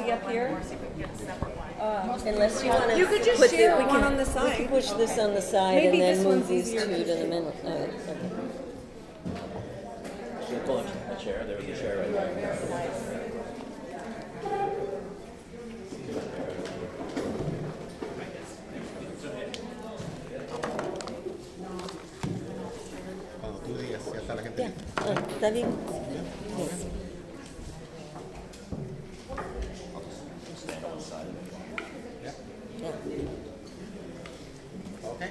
see up here? Unless you want to. You could just share one on the side. We can push this on the side Maybe and this then move one's these easier two to to the see. middle. Okay. Pull a chair. There was a chair right there. Cuando tú digas, ya está la gente. Ya. ¿Está bien? Stand on the side. Yeah. Okay.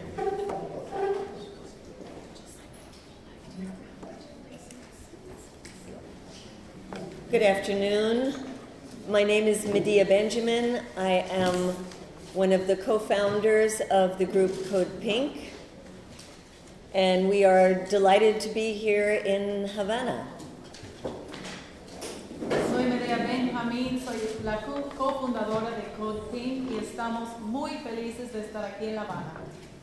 Good afternoon. My name is Medea Benjamin. I am one of the co-founders of the group Code Pink, and we are delighted to be here in Havana. Soy Medea Benjamin, soy la cofundadora de Code Pink y estamos muy felices de estar aquí en La Habana.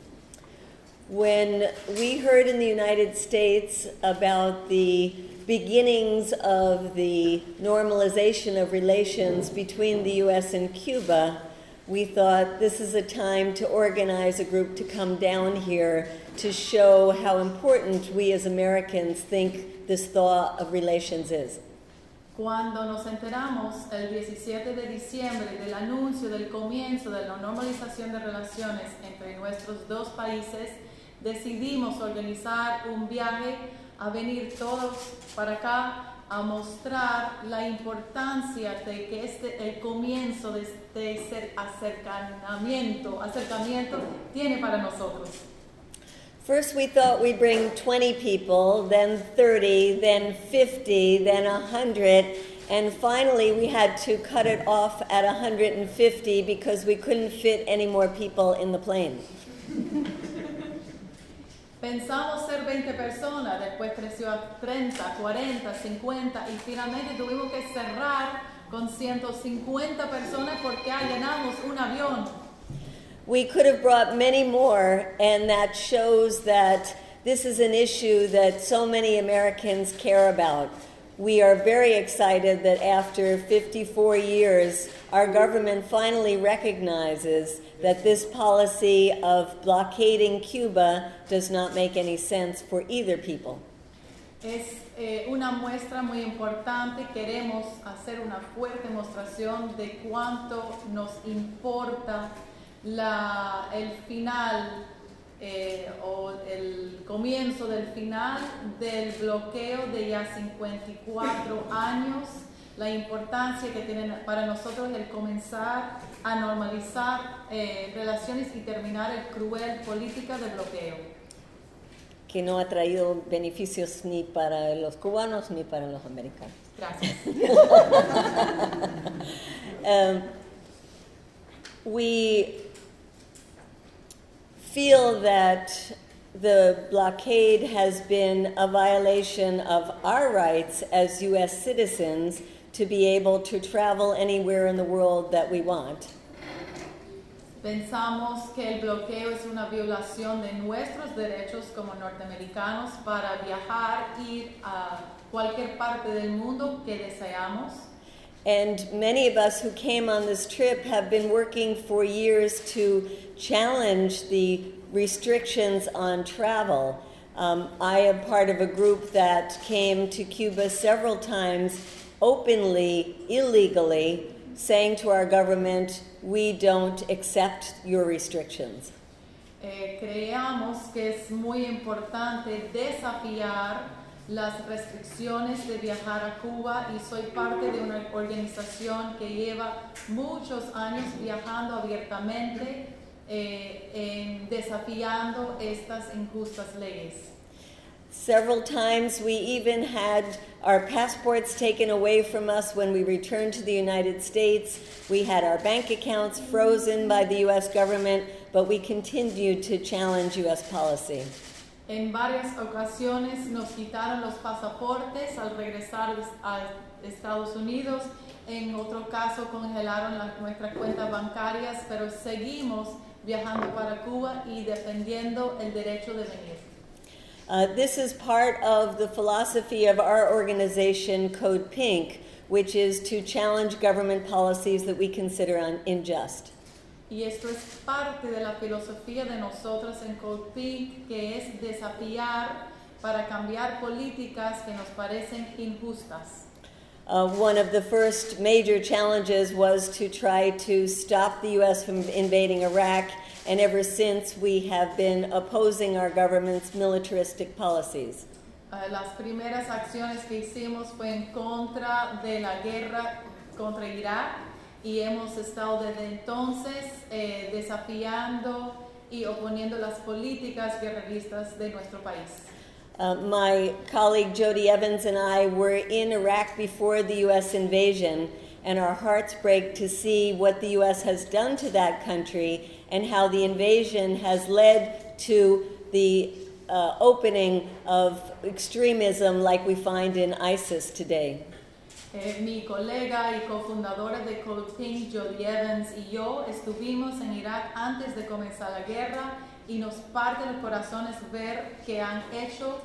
When we heard in the United States about the beginnings of the normalization of relations between the U.S. and Cuba, we thought this is a time to organize a group to come down here to show how important we as Americans think this thaw of relations is. Cuando nos enteramos el 17 de diciembre del anuncio del comienzo de la normalización de relaciones entre nuestros dos países, decidimos organizar un viaje a venir todos para acá a mostrar la importancia de que el comienzo de este acercamiento tiene para nosotros. First we thought we'd bring 20 people, then 30, then 50, then 100, and finally we had to cut it off at 150 because we couldn't fit any more people in the plane. Pensamos ser 20 personas, después creció a 30, 40, 50 y finalmente tuvimos que cerrar con 150 personas porque llenamos un avión. We could have brought many more, and that shows that this is an issue that so many Americans care about. We are very excited that after 54 years, our government finally recognizes that this policy of blockading Cuba does not make any sense for either people. Es una muestra muy importante. Queremos hacer una fuerte demostración de cuánto nos importa el final o el comienzo del final del bloqueo de ya 54 años, la importancia que tiene para nosotros el comenzar a normalizar relaciones y terminar el cruel política de bloqueo. Que no ha traído beneficios ni para los cubanos ni para los americanos. Gracias. We feel that the blockade has been a violation of our rights as U.S. citizens to be able to travel anywhere in the world that we want. Pensamos que el bloqueo es una violación de nuestros derechos como norteamericanos para viajar, ir a cualquier parte del mundo que deseamos. And many of us who came on this trip have been working for years to challenge the restrictions on travel. I am part of a group that came to Cuba several times openly, illegally, saying to our government, we don't accept your restrictions. Creemos que es muy importante desafiar las restricciones de viajar a Cuba y soy parte de una organización que lleva muchos años viajando abiertamente, desafiando estas injustas leyes. Several times we even had our passports taken away from us when we returned to the United States. We had our bank accounts frozen by the U.S. government, but we continued to challenge U.S. policy. En varias ocasiones nos quitaron los pasaportes al regresar a Estados Unidos. En otro caso congelaron nuestras cuentas bancarias, pero seguimos viajando para Cuba y defendiendo el derecho de venir. This is part of the philosophy of our organization, Code Pink, which is to challenge government policies that we consider unjust. Y esto es parte de la filosofía de nosotros en Code Pink, que es desafiar para cambiar políticas que nos parecen injustas. One of the first major challenges was to try to stop the U.S. from invading Iraq, and ever since we have been opposing our government's militaristic policies. Las primeras acciones que hicimos fue en contra de la guerra contra Irak y hemos estado desde entonces desafiando y oponiendo las políticas guerreristas de nuestro país. My colleague Jody Evans and I were in Iraq before the U.S. invasion, and our hearts break to see what the U.S. has done to that country and how the invasion has led to the opening of extremism like we find in ISIS today. Mi colega y cofundadora de Code Pink, Jody Evans, y yo estuvimos en Irak antes de comenzar la guerra y nos parte los corazones ver qué han hecho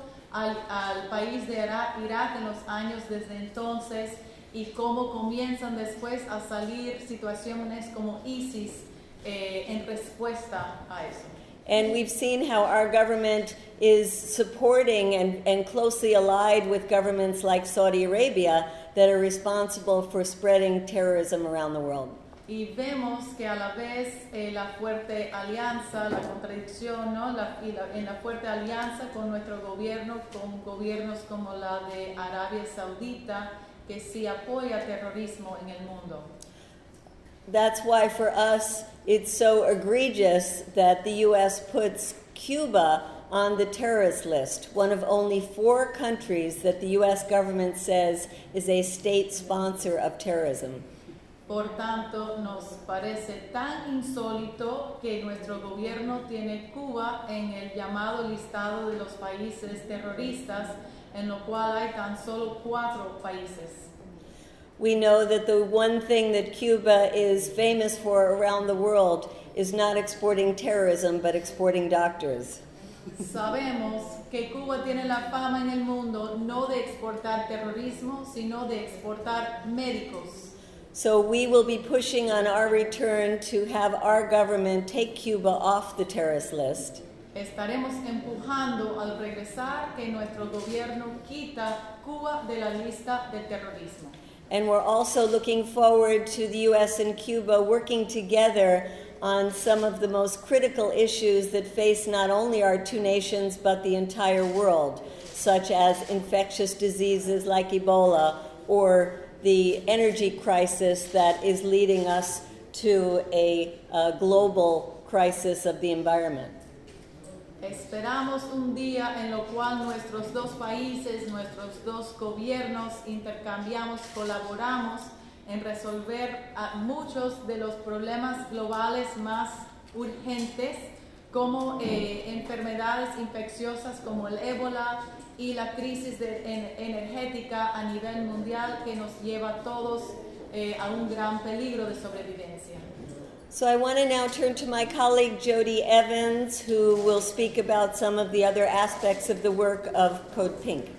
al país de Irak en los años desde entonces y cómo comienzan después a salir situaciones como ISIS en respuesta a eso. And we've seen how our government is supporting and closely allied with governments like Saudi Arabia that are responsible for spreading terrorism around the world. Y vemos que a la vez la fuerte alianza, la contradicción, ¿no? En la fuerte alianza con nuestro gobierno, con gobiernos como la de Arabia Saudita, que sí apoya terrorismo en el mundo. That's why for us it's so egregious that the U.S. puts Cuba on the terrorist list, one of only 4 countries that the U.S. government says is a state sponsor of terrorism. Por tanto, nos parece tan insólito que nuestro gobierno tiene Cuba en el llamado listado de los países terroristas, en lo cual hay tan solo 4 países. We know that the one thing that Cuba is famous for around the world is not exporting terrorism, but exporting doctors. Sabemos que Cuba tiene la fama en el mundo no de exportar terrorismo, sino de exportar médicos. So we will be pushing on our return to have our government take Cuba off the terrorist list. Estaremos empujando al regresar que nuestro gobierno quita Cuba de la lista de terrorismo. And we're also looking forward to the U.S. and Cuba working together on some of the most critical issues that face not only our 2 nations but the entire world, such as infectious diseases like Ebola or the energy crisis that is leading us to a global crisis of the environment. Esperamos un día en lo cual nuestros 2 países, nuestros 2 gobiernos intercambiamos, colaboramos en resolver muchos de los problemas globales más urgentes, como enfermedades infecciosas como el ébola y la crisis energética a nivel mundial que nos lleva a todos a un gran peligro de sobrevivencia. So I want to now turn to my colleague Jody Evans, who will speak about some of the other aspects of the work of Code Pink.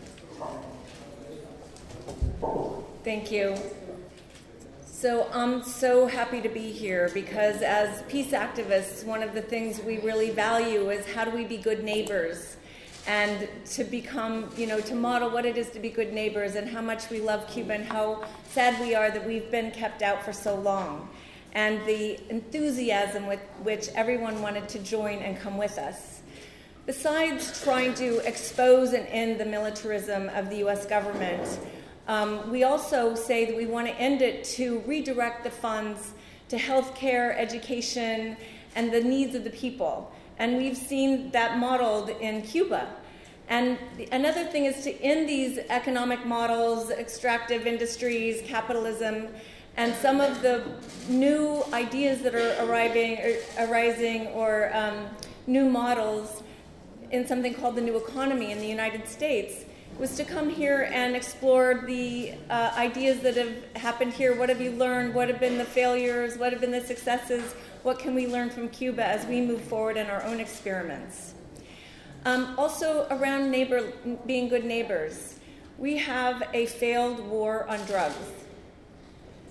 Thank you. So I'm so happy to be here because as peace activists, one of the things we really value is how do we be good neighbors and to become, to model what it is to be good neighbors and how much we love Cuba and how sad we are that we've been kept out for so long. And the enthusiasm with which everyone wanted to join and come with us. Besides trying to expose and end the militarism of the U.S. government, we also say that we want to end it to redirect the funds to healthcare, education, and the needs of the people. And we've seen that modeled in Cuba. And another thing is to end these economic models, extractive industries, capitalism, and some of the new ideas that are arising or new models in something called the new economy in the United States was to come here and explore the ideas that have happened here. What have you learned? What have been the failures? What have been the successes? What can we learn from Cuba as we move forward in our own experiments? Also around being good neighbors. We have a failed war on drugs.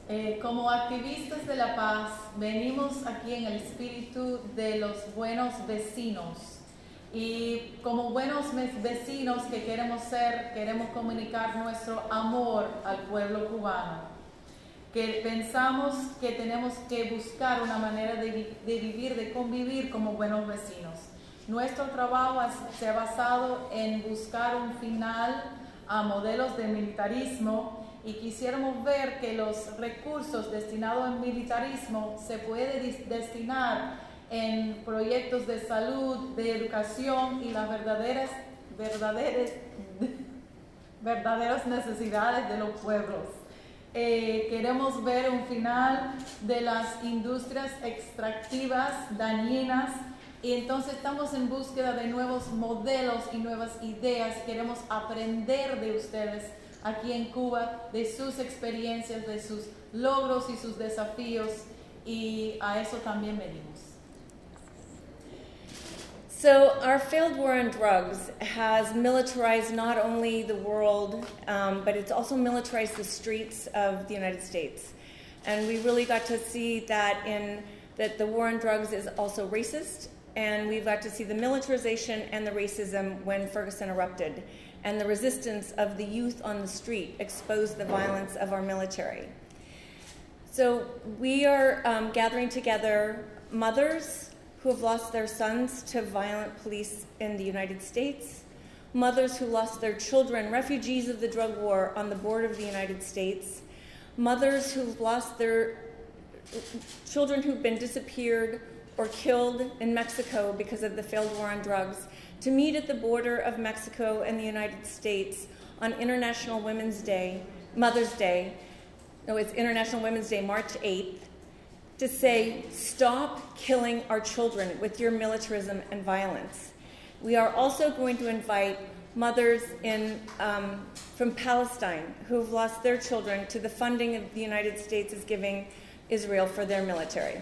Como activistas de la paz, venimos aquí en el espíritu de los buenos vecinos. Y como buenos vecinos que queremos ser, queremos comunicar nuestro amor al pueblo cubano. Que pensamos que tenemos que buscar una manera de vivir, de convivir como buenos vecinos. Nuestro trabajo se ha basado en buscar un final a modelos de militarismo y quisiéramos ver que los recursos destinados al militarismo se pueden destinar en proyectos de salud, de educación y las verdaderas necesidades de los pueblos. Queremos ver un final de las industrias extractivas dañinas y entonces estamos en búsqueda de nuevos modelos y nuevas ideas. Queremos aprender de ustedes aquí en Cuba, de sus experiencias, de sus logros y sus desafíos, y a eso también venimos. So our failed war on drugs has militarized not only the world, but it's also militarized the streets of the United States. And we really got to see that the war on drugs is also racist, and we've got to see the militarization and the racism when Ferguson erupted. And the resistance of the youth on the street exposed the violence of our military. So we are gathering together mothers who have lost their sons to violent police in the United States, mothers who lost their children, refugees of the drug war on the border of the United States, mothers who've lost their children who've been disappeared or killed in Mexico because of the failed war on drugs, to meet at the border of Mexico and the United States on International Women's Day, Mother's Day. No, it's International Women's Day, March 8th, to say, stop killing our children with your militarism and violence. We are also going to invite mothers from Palestine who have lost their children to the funding of the United States is giving Israel for their military.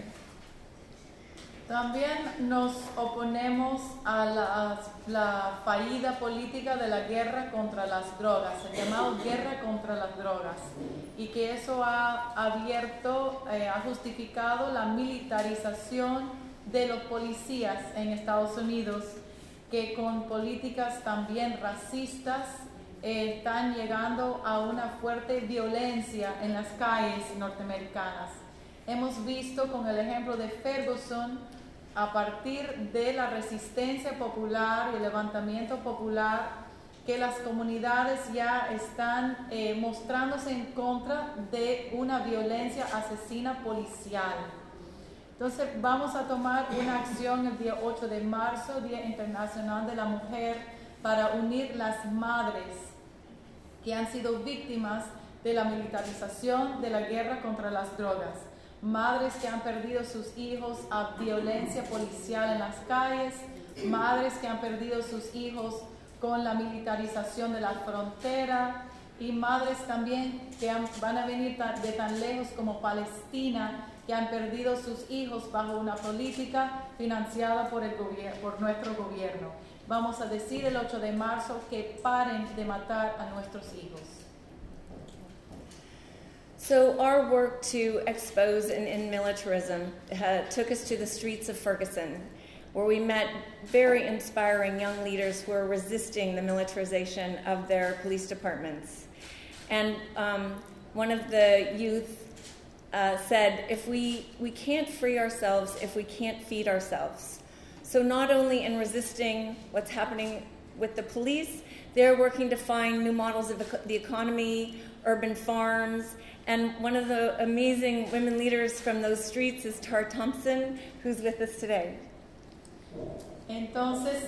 También nos oponemos a la fallida política de la guerra contra las drogas, el llamado guerra contra las drogas, y que eso ha justificado la militarización de los policías en Estados Unidos, que con políticas también racistas están llegando a una fuerte violencia en las calles norteamericanas. Hemos visto con el ejemplo de Ferguson, a partir de la resistencia popular y el levantamiento popular, que las comunidades ya están mostrándose en contra de una violencia asesina policial. Entonces vamos a tomar una acción el día 8 de marzo, Día Internacional de la Mujer, para unir las madres que han sido víctimas de la militarización de la guerra contra las drogas. Madres que han perdido sus hijos a violencia policial en las calles, madres que han perdido sus hijos con la militarización de la frontera, y madres también que van a venir de tan lejos como Palestina, que han perdido sus hijos bajo una política financiada por nuestro gobierno. Vamos a decir el 8 de marzo que paren de matar a nuestros hijos. So our work to expose and end militarism took us to the streets of Ferguson, where we met very inspiring young leaders who are resisting the militarization of their police departments. And one of the youth said, if we can't free ourselves if we can't feed ourselves. So not only in resisting what's happening with the police, they're working to find new models of the economy, urban farms. And one of the amazing women leaders from those streets is Tara Thompson, who's with us today. Entonces,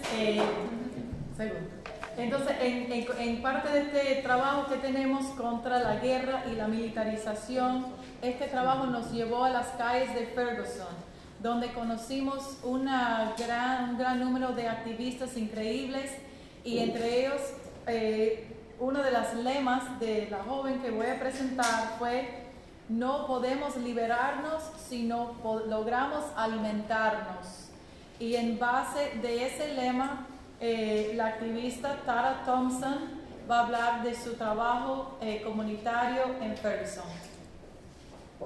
en parte de este trabajo que tenemos contra la guerra y la militarización, este trabajo nos llevó a las calles de Ferguson, donde conocimos un gran número de activistas increíbles, y entre ellos uno de los lemas de la joven que voy a presentar fue: no podemos liberarnos si no logramos alimentarnos. Y en base de ese lema, la activista Tara Thompson va a hablar de su trabajo comunitario en Ferguson.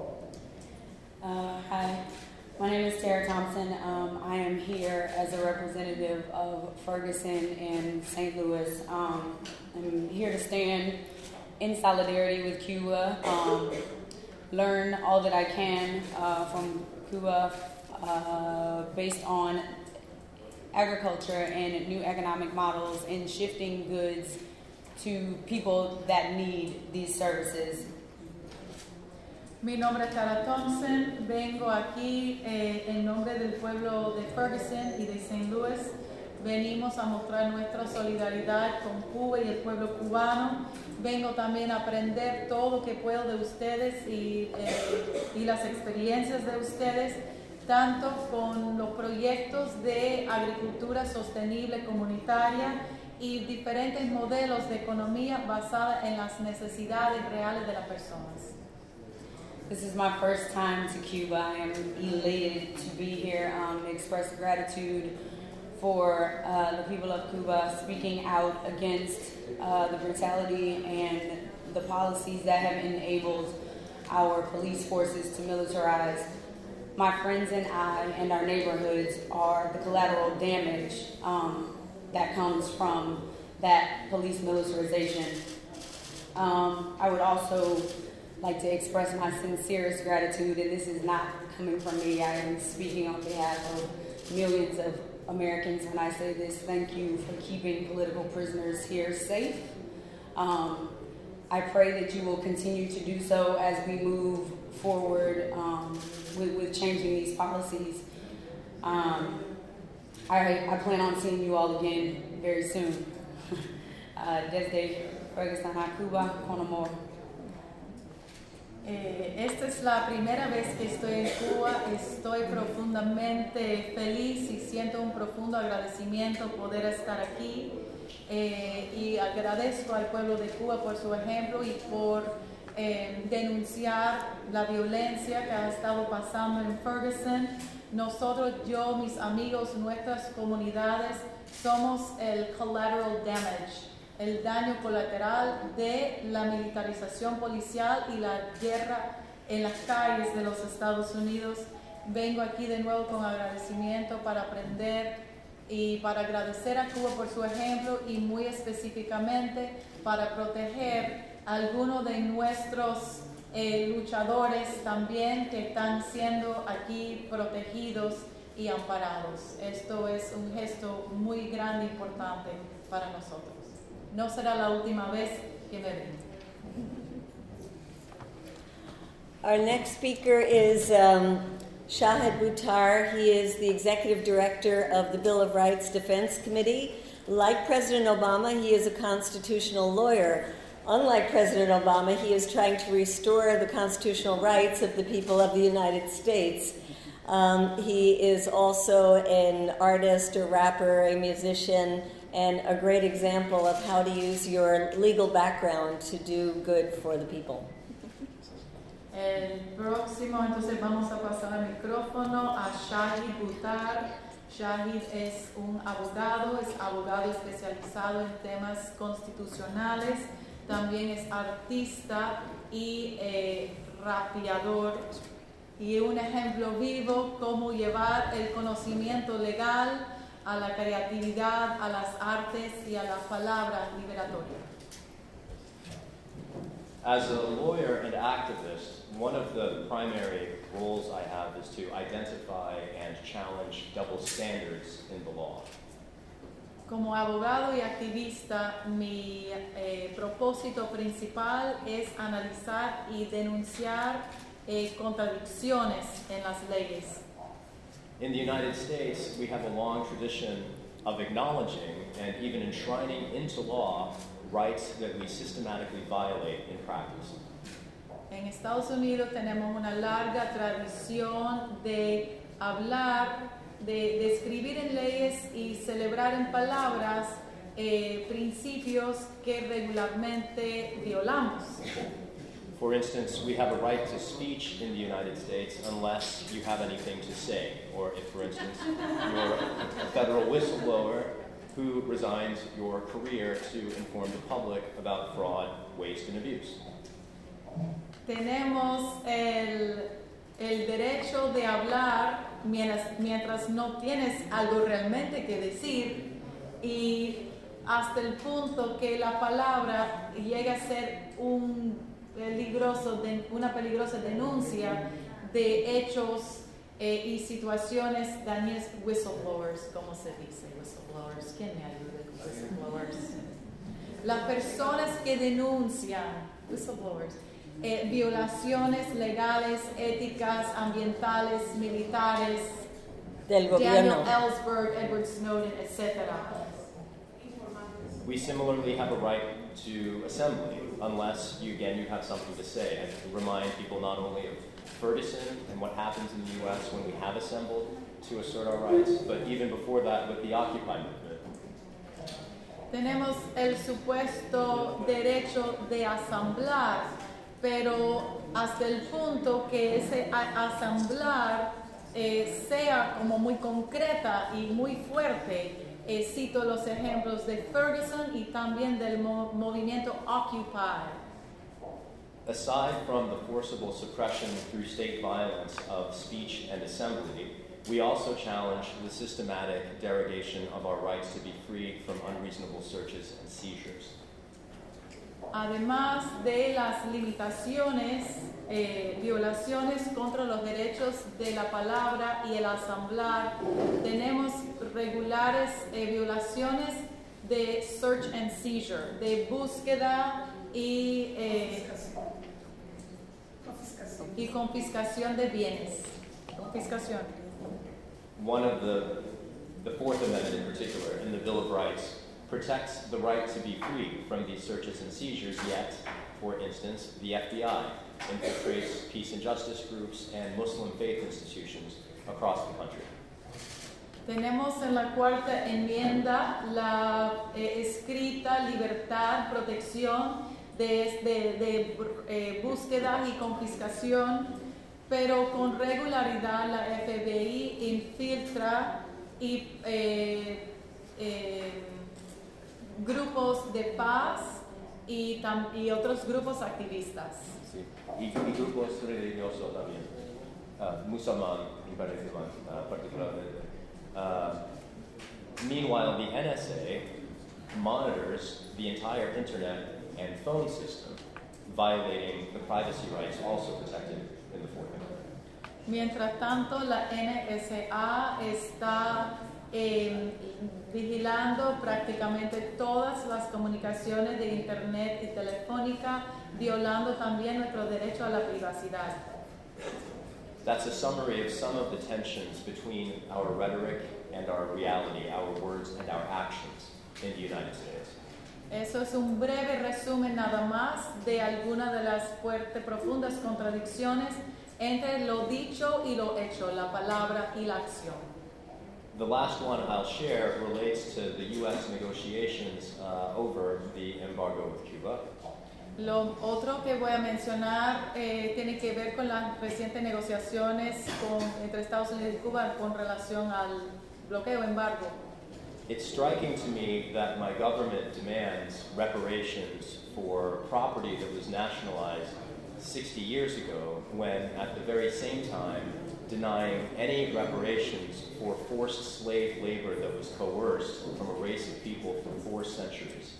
Hi, my name is Tara Thompson. I am here as a representative of Ferguson and St. Louis. I'm here to stand in solidarity with Cuba, learn all that I can from Cuba based on agriculture and new economic models and shifting goods to people that need these services. Mi nombre es Tara Thompson, vengo aquí en nombre del pueblo de Ferguson y de St. Louis. Venimos a mostrar nuestra solidaridad con Cuba y el pueblo cubano. Vengo también a aprender todo lo que puedo de ustedes y las experiencias de ustedes, tanto con los proyectos de agricultura sostenible comunitaria y diferentes modelos de economía basada en las necesidades reales de las personas. This is my first time to Cuba. I am elated to be here, express gratitude for the people of Cuba speaking out against the brutality and the policies that have enabled our police forces to militarize. My friends and I and our neighborhoods are the collateral damage that comes from that police militarization. I would also like to express my sincerest gratitude, and this is not coming from me. I am speaking on behalf of millions of Americans when I say this. Thank you for keeping political prisoners here safe. I pray that you will continue to do so as we move forward with changing these policies. I plan on seeing you all again very soon. Desde Ferguson a Cuba, con amor. Esta es la primera vez que estoy en Cuba. Estoy profundamente feliz y siento un profundo agradecimiento poder estar aquí. Y agradezco al pueblo de Cuba por su ejemplo y por denunciar la violencia que ha estado pasando en Ferguson. Nosotros, yo, mis amigos, nuestras comunidades, somos el collateral damage, el daño colateral de la militarización policial y la guerra en las calles de los Estados Unidos. Vengo aquí de nuevo con agradecimiento para aprender y para agradecer a Cuba por su ejemplo y muy específicamente para proteger a algunos de nuestros luchadores también que están siendo aquí protegidos y amparados. Esto es un gesto muy grande e importante para nosotros. No será la última vez que me ven. Our next speaker is Shahid Buttar. He is the Executive Director of the Bill of Rights Defense Committee. Like President Obama, he is a constitutional lawyer. Unlike President Obama, he is trying to restore the constitutional rights of the people of the United States. He is also an artist, a rapper, a musician, and a great example of how to use your legal background to do good for the people. El próximo, entonces vamos a pasar el micrófono a Shahid Buttar. Shahid es un abogado, especializado en temas constitucionales, también es artista y rapeador, y un ejemplo vivo cómo llevar el conocimiento legal a la creatividad, a las artes y a la palabra liberatoria. As a lawyer and activist, one of the primary roles I have is to identify and challenge double standards in the law. Como abogado y activista, mi propósito principal es analizar y denunciar contradicciones en las leyes. In the United States, we have a long tradition of acknowledging and even enshrining into law rights that we systematically violate in practice. En Estados Unidos tenemos una larga tradición de hablar, de escribir en leyes y celebrar en palabras principios que regularmente violamos. For instance, we have a right to speech in the United States unless you have anything to say, or if, for instance, you're a federal whistleblower who resigns your career to inform the public about fraud, waste, and abuse. Tenemos el derecho de hablar mientras no tienes algo realmente que decir, y hasta el punto que la palabra llega a ser una peligrosa denuncia de hechos y situaciones dañinas. Whistleblowers, ¿cómo se dice? Whistleblowers, ¿quién me ayuda con whistleblowers? Las personas que denuncian, whistleblowers, violaciones legales, éticas, ambientales, militares, Del gobierno. Daniel Ellsberg, Edward Snowden, etc. We similarly have a right to assembly, unless you have something to say. And to remind people not only of Ferguson and what happens in the U.S. when we have assembled to assert our rights, but even before that with the Occupy movement. Tenemos el supuesto derecho de asamblar, pero hasta el punto que ese asamblar sea como muy concreta y muy fuerte. Cito los ejemplos de Ferguson y también del movimiento Occupy. Aside from the forcible suppression through state violence of speech and assembly, we also challenge the systematic derogation of our rights to be free from unreasonable searches and seizures. Además de las limitaciones, violaciones contra los derechos de la palabra y el asamblar, tenemos regulares violaciones de search and seizure, de búsqueda y confiscación de bienes. Confiscación. One of the Fourth Amendment in particular, in the Bill of Rights, protects the right to be free from these searches and seizures, yet, for instance, the FBI infiltrates peace and justice groups and Muslim faith institutions across the country. Tenemos en la cuarta enmienda la escrita libertad, protección de búsqueda y confiscación, pero con regularidad la FBI infiltra y grupos de paz y otros grupos activistas. Sí. Y grupos religiosos también, musulmán me parece más particularmente. Meanwhile, the NSA monitors the entire internet and phone system, violating the privacy rights also protected in the Fourth Amendment. Mientras tanto, la NSA está vigilando prácticamente todas las comunicaciones de internet y telefónica, violando también nuestro derecho a la privacidad. That's a summary of some of the tensions between our rhetoric and our reality, our words and our actions in the United States. Eso es un breve resumen nada más de algunas de las fuertes, profundas contradicciones entre lo dicho y lo hecho, la palabra y la acción. The last one I'll share relates to the U.S. negotiations over the embargo with Cuba. Lo otro que voy a mencionar tiene que ver con las recientes negociaciones entre Estados Unidos y Cuba con relación al bloqueo, embargo. It's striking to me that my government demands reparations for property that was nationalized 60 years ago, when at the very same time denying any reparations for forced slave labor that was coerced from a race of people for 4 centuries.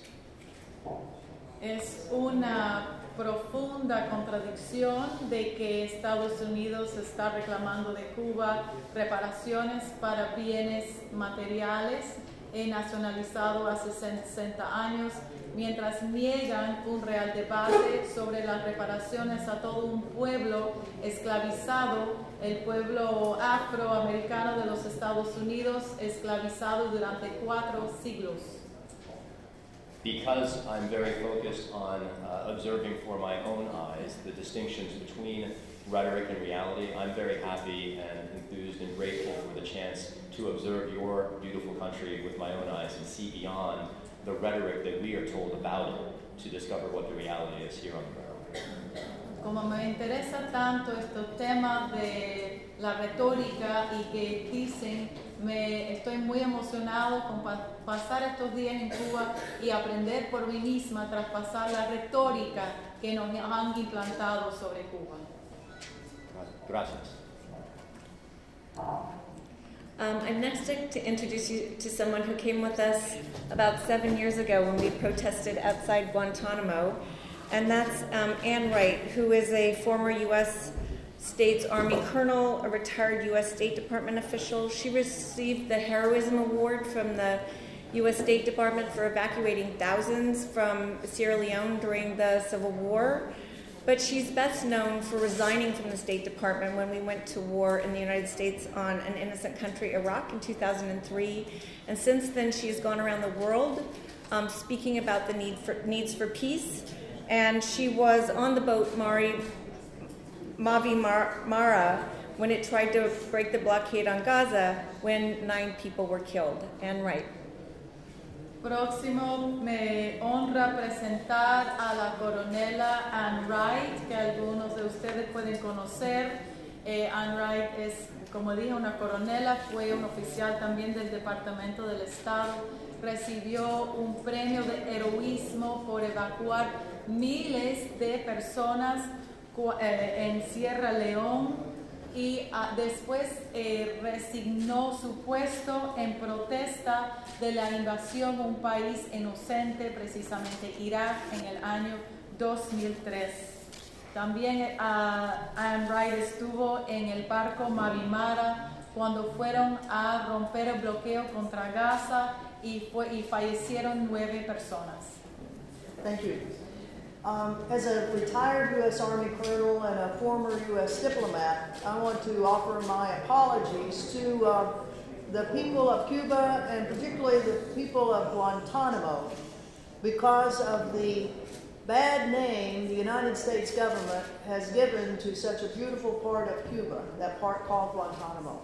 Es una profunda contradicción de que Estados Unidos está reclamando de Cuba reparaciones para bienes materiales nacionalizados hace 60 años, mientras niegan un real debate sobre las reparaciones a todo un pueblo esclavizado, el pueblo afroamericano de los Estados Unidos, esclavizado durante 4 siglos. Because I'm very focused on observing for my own eyes the distinctions between rhetoric and reality, I'm very happy and enthused and grateful for the chance to observe your beautiful country with my own eyes and see beyond the rhetoric that we are told about it to discover what the reality is here on the ground. Como me interesa tanto estos temas de la retórica y que dicen, estoy muy emocionado con pasar estos días en Cuba y aprender por mí misma, traspasar la retórica que nos han implantado sobre Cuba. Gracias. Gracias. I'm next to introduce you to someone who came with us about 7 years ago when we protested outside Guantanamo, and that's Ann Wright, who is a former U.S. States Army colonel, a retired U.S. State Department official. She received the Heroism Award from the U.S. State Department for evacuating thousands from Sierra Leone during the Civil War. But she's best known for resigning from the State Department when we went to war in the United States on an innocent country, Iraq, in 2003. And since then, she's gone around the world speaking about the needs for peace. And she was on the boat Mavi Mara when it tried to break the blockade on Gaza when 9 people were killed. Ann Wright. Próximo me honra presentar a la coronela Ann Wright, que algunos de ustedes pueden conocer. Ann Wright es, como dije, una coronela, fue un oficial también del Departamento del Estado, recibió un premio de heroísmo por evacuar miles de personas en Sierra Leone y después resignó su puesto en protesta de la invasión a un país inocente, precisamente Irak, en el año 2003. También Ann Wright estuvo en el barco Mavi Mara cuando fueron a romper el bloqueo contra Gaza y fallecieron 9 personas. Thank you. As a retired U.S. Army colonel and a former U.S. diplomat, I want to offer my apologies to the people of Cuba and particularly the people of Guantanamo because of the bad name the United States government has given to such a beautiful part of Cuba, that part called Guantanamo.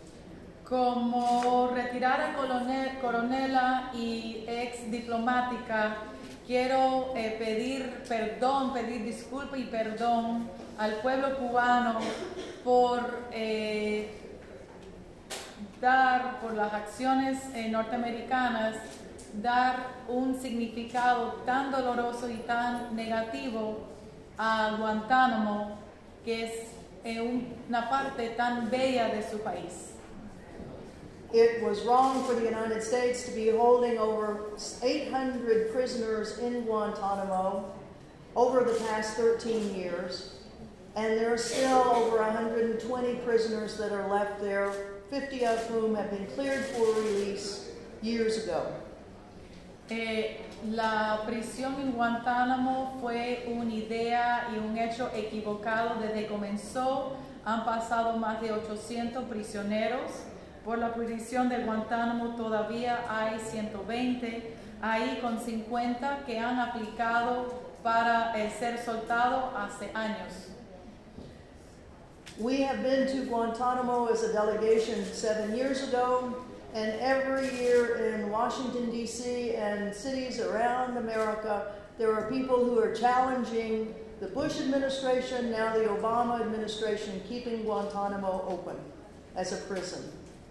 Como retirada coronela y ex diplomática, quiero pedir disculpa y perdón al pueblo cubano por las acciones norteamericanas, dar un significado tan doloroso y tan negativo a Guantánamo, que es una parte tan bella de su país. It was wrong for the United States to be holding over 800 prisoners in Guantanamo over the past 13 years, and there are still over 120 prisoners that are left there, 50 of whom have been cleared for release years ago. La prisión en Guantánamo fue una idea y un hecho equivocado desde que comenzó. Han pasado más de 800 prisioneros. Por la prisión de Guantánamo todavía hay 120, ahí con 50 que han aplicado para ser soltados hace años. We have been to Guantanamo as a delegation 7 years ago, and every year in Washington, D.C. and cities around America, there are people who are challenging the Bush administration, now the Obama administration, keeping Guantanamo open as a prison.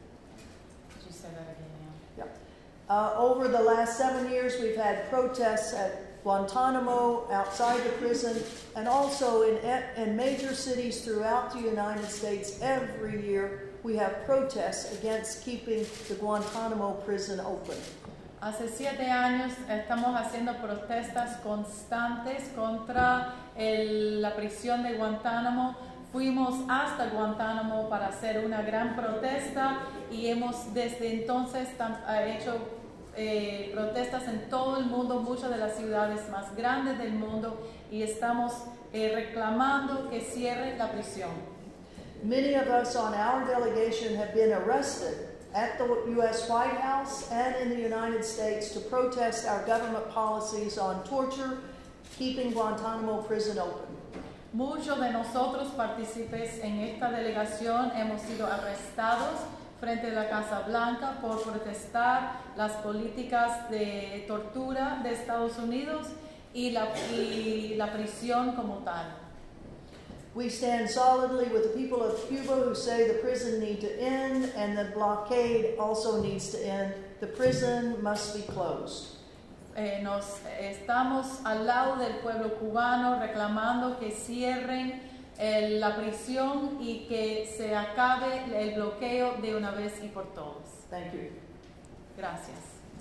Over the last 7 years, we've had protests at Guantanamo, outside the prison, and also in major cities throughout the United States. Every year, we have protests against keeping the Guantanamo prison open. Hace 7 años estamos haciendo protestas constantes contra la prisión de Guantánamo. Fuimos hasta Guantánamo para hacer una gran protesta y hemos desde entonces hecho protestas en todo el mundo, muchas de las ciudades más grandes del mundo, y estamos reclamando que cierre la prisión. Many of us on our delegation have been arrested at the U.S. White House and in the United States to protest our government policies on torture, keeping Guantanamo prison open. Muchos de nosotros partícipes en esta delegación hemos sido arrestados frente a la Casa Blanca por protestar las políticas de tortura de Estados Unidos y la prisión como tal. We stand solidly with the people of Cuba who say the prison needs to end and the blockade also needs to end. The prison must be closed. Estamos al lado del pueblo cubano reclamando que cierren la prisión y que se acabe el bloqueo de una vez y por todas. Thank you. Gracias.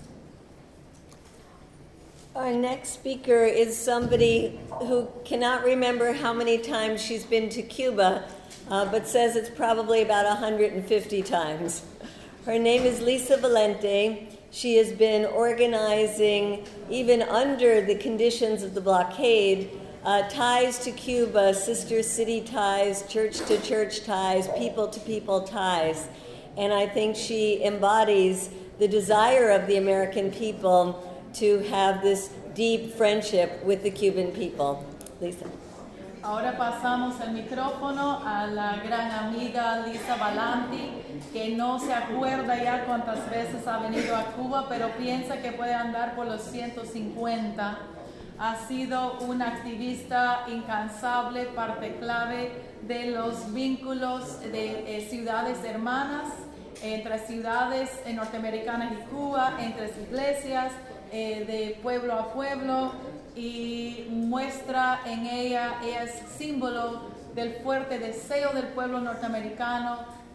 Our next speaker is somebody who cannot remember how many times she's been to Cuba, but says it's probably about 150 times. Her name is Lisa Valente. She has been organizing, even under the conditions of the blockade, ties to Cuba, sister city ties, church-to-church ties, people-to-people ties. And I think she embodies the desire of the American people to have this deep friendship with the Cuban people. Lisa. Ahora pasamos el micrófono a la gran amiga Lisa Valente, que no se acuerda ya cuántas veces ha venido a Cuba, pero piensa que puede andar por los 150. Ha sido una activista incansable, parte clave de los vínculos de ciudades hermanas, entre ciudades norteamericanas y Cuba, entre iglesias, de pueblo a pueblo, y muestra en ella es símbolo del fuerte deseo del pueblo norteamericano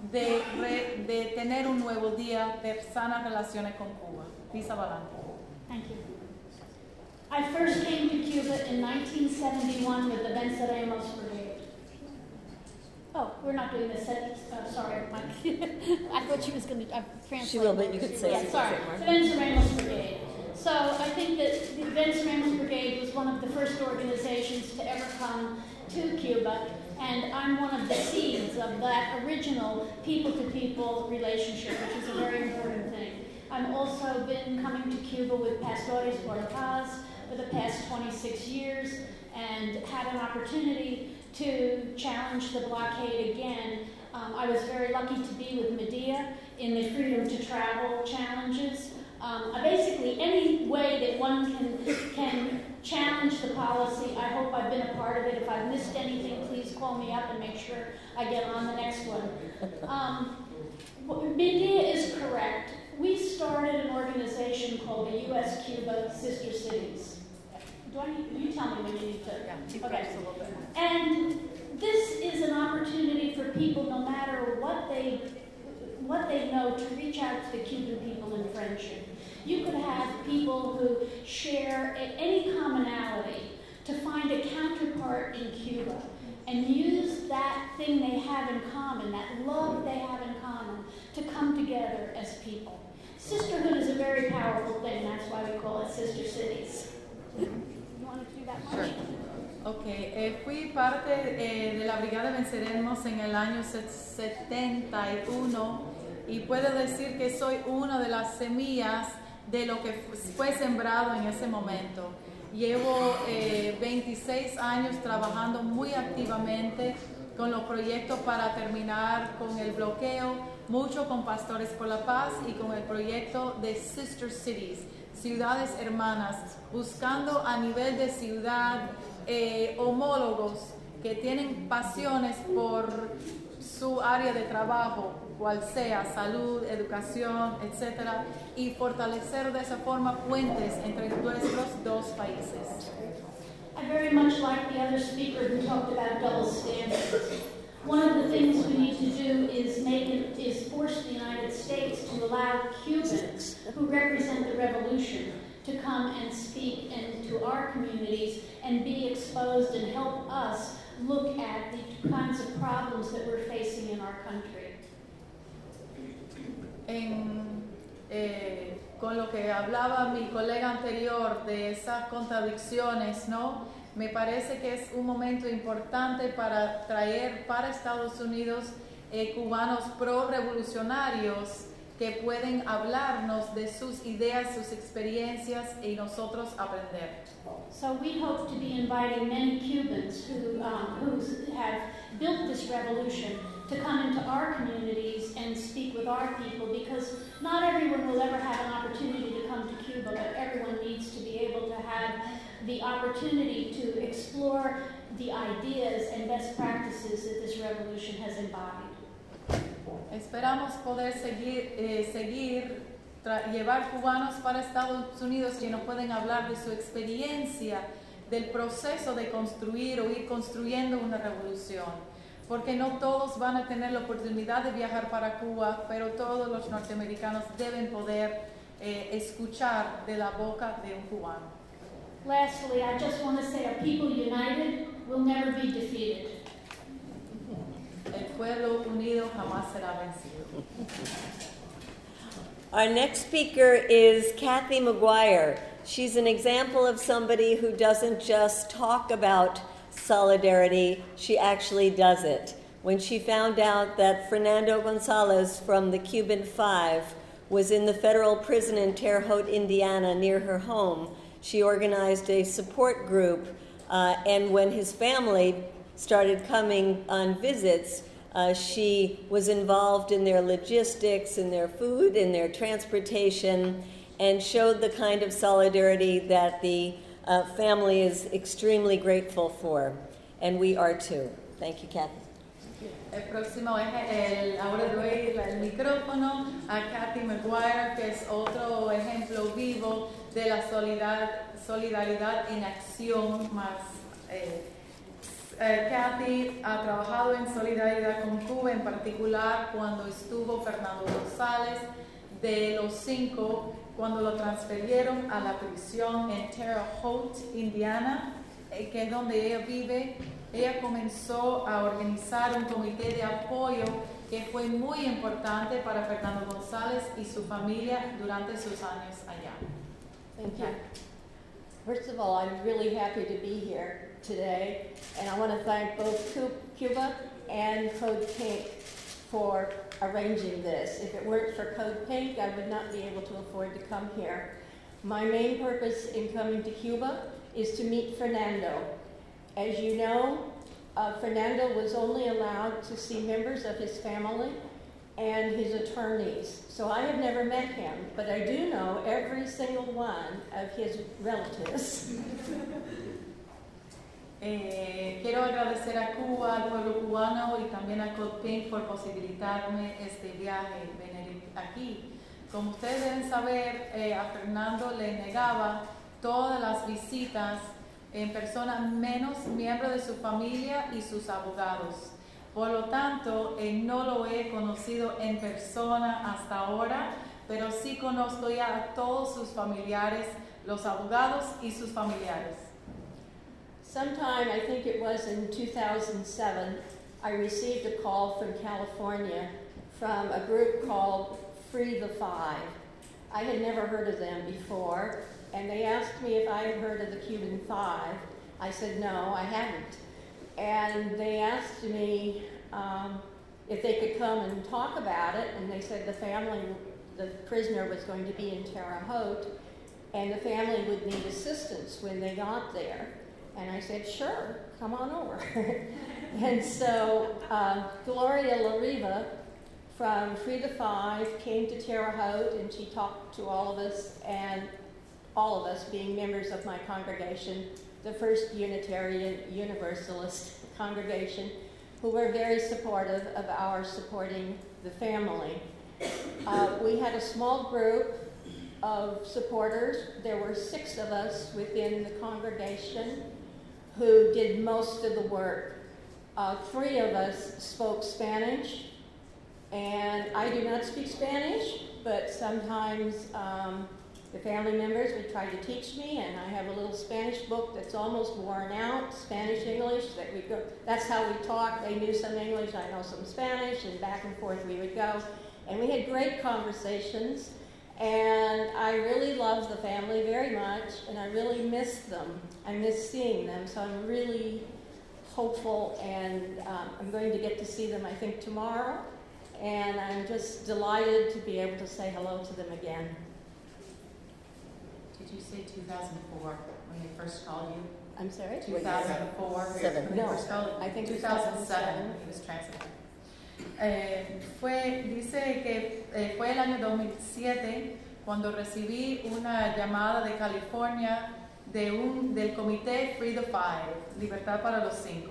de tener un nuevo día, de sanas relaciones con Cuba. Lisa Valente. Thank you. I first came to Cuba in 1971 with the Venceremos Brigade. Oh, we're not doing this. Sorry, Mike. I thought she was going to translate. She will, but you could say Yeah, it. sorry. The Venceremos Brigade. So I think that the Venceremos Brigade was one of the first organizations to ever come to Cuba, and I'm one of the seeds of that original people-to-people relationship, which is a very important thing. I've also been coming to Cuba with Pastores por la Paz for the past 26 years, and had an opportunity to challenge the blockade again. I was very lucky to be with Medea in the Freedom to Travel challenges. Basically, any way that one can challenge the policy, I hope I've been a part of it. If I've missed anything, please call me up and make sure I get on the next one. Medea is correct. We started an organization called the U.S.-Cuba Sister Cities. You tell me when you need to. Yeah, okay. a little bit. And this is an opportunity for people, no matter what they know, to reach out to the Cuban people in friendship. You could have people who share any commonality to find a counterpart in Cuba and use that thing they have in common, that love they have in common, to come together as people. Sisterhood is a very powerful thing. That's why we call it Sister Cities. You want to do that much? Sure. Ok, fui parte de la Brigada Venceremos en el año 71 y puedo decir que soy una de las semillas de lo que fue sembrado en ese momento. Llevo 26 años trabajando muy activamente con los proyectos para terminar con el bloqueo, mucho con Pastores por la Paz y con el proyecto de Sister Cities, ciudades hermanas, buscando a nivel de ciudad homólogos que tienen pasiones por su área de trabajo, cual sea salud, educación, etc., y fortalecer de esa forma puentes entre nuestros dos países. I very much like the other speaker who talked about double standards. One of the things we need to do is force the United States to allow Cubans who represent the revolution to come and speak to our communities and be exposed and help us look at the kinds of problems that we're facing in our country. Con lo que hablaba mi colega anterior de esas contradicciones, ¿no? Me parece que es un momento importante para traer para Estados Unidos cubanos pro-revolucionarios que pueden hablarnos de sus ideas, sus experiencias y nosotros aprender. So we hope to be inviting many Cubans who have built this revolution to come into our communities and speak with our people, because not everyone will ever have an opportunity to come to Cuba, but everyone needs to be able to have the opportunity to explore the ideas and best practices that this revolution has embodied. Esperamos poder llevar cubanos para Estados Unidos que nos pueden hablar de su experiencia del proceso de construir o ir construyendo una revolución. Porque no todos van a tener la oportunidad de viajar para Cuba, pero todos los norteamericanos deben poder escuchar de la boca de un cubano. Lastly, I just want to say a people united will never be defeated. El pueblo unido jamás será vencido. Our next speaker is Kathy McGuire. She's an example of somebody who doesn't just talk about solidarity, she actually does it. When she found out that Fernando Gonzalez from the Cuban Five was in the federal prison in Terre Haute, Indiana, near her home, she organized a support group, and when his family started coming on visits, she was involved in their logistics, in their food, in their transportation, and showed the kind of solidarity that the family is extremely grateful for, and we are too. Thank you, Kathy. El próximo ahora doy el micrófono a Kathy McGuire, que es otro ejemplo vivo de la solidaridad en acción más. Kathy ha trabajado en solidaridad con Cuba, en particular cuando estuvo Fernando González, de los 5, cuando lo transfirieron a la prisión en Terre Haute, Indiana, que es donde ella vive. Ella comenzó a organizar un comité de apoyo que fue muy importante para Fernando González y su familia durante sus años allá. Thank you. First of all, I'm really happy to be here today, and I want to thank both Cuba and Code Pink for arranging this. If it weren't for Code Pink, I would not be able to afford to come here. My main purpose in coming to Cuba is to meet Fernando. As you know, Fernando was only allowed to see members of his family and his attorneys. So I have never met him, but I do know every single one of his relatives. Quiero agradecer a Cuba, al pueblo cubano y también a Code Pink por posibilitarme este viaje, venir aquí. Como ustedes deben saber, a Fernando le negaba todas las visitas en persona, menos miembros de su familia y sus abogados. Por lo tanto, no lo he conocido en persona hasta ahora, pero sí conozco ya a todos sus familiares, los abogados y sus familiares. Sometime, I think it was in 2007, I received a call from California from a group called Free the Five. I had never heard of them before, and they asked me if I had heard of the Cuban Five. I said no, I hadn't. And they asked me if they could come and talk about it, and they said the prisoner was going to be in Terre Haute, and the family would need assistance when they got there. And I said, sure, come on over. And so Gloria LaRiva from Free the Five came to Terre Haute, and she talked to all of us, and all of us being members of my congregation, the First Unitarian Universalist congregation, who were very supportive of our supporting the family. We had a small group of supporters. There were 6 of us within the congregation who did most of the work. 3 of us spoke Spanish, and I do not speak Spanish, but sometimes the family members would try to teach me, and I have a little Spanish book that's almost worn out, Spanish-English, that's how we talk. They knew some English, I know some Spanish, and back and forth we would go. And we had great conversations, and I really love the family very much, and I really miss them. I miss seeing them, so I'm really hopeful, and I'm going to get to see them, I think, tomorrow, and I'm just delighted to be able to say hello to them again. Did you say 2004 when they first called you? I'm sorry? 2004? When they No, first called you? I think 2007 he was transferred. Dice que fue el año 2007 cuando recibí una llamada de California del comité Free the Five, Libertad para los 5,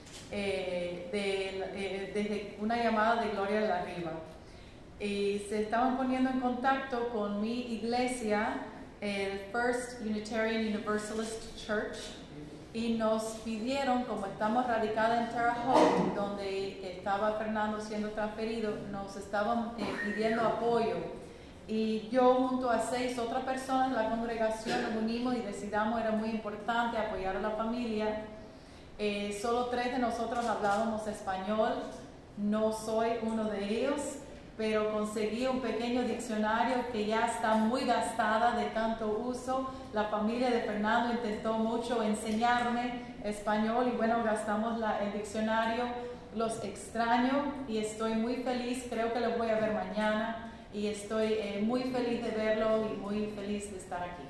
desde una llamada de Gloria LaRiva. Y se estaban poniendo en contacto con mi iglesia, el First Unitarian Universalist Church, y nos pidieron, como estamos radicados en Terre Haute, donde estaba Fernando siendo transferido, nos estaban pidiendo apoyo. Y yo junto a 6 otras personas de la congregación nos unimos y decidimos, era muy importante apoyar a la familia. Solo 3 de nosotros hablábamos español, no soy uno de ellos, pero conseguí un pequeño diccionario que ya está muy gastada de tanto uso. La familia de Fernando intentó mucho enseñarme español y bueno, gastamos el diccionario. Los extraño y estoy muy feliz, creo que los voy a ver mañana y estoy muy feliz de verlo y muy feliz de estar aquí.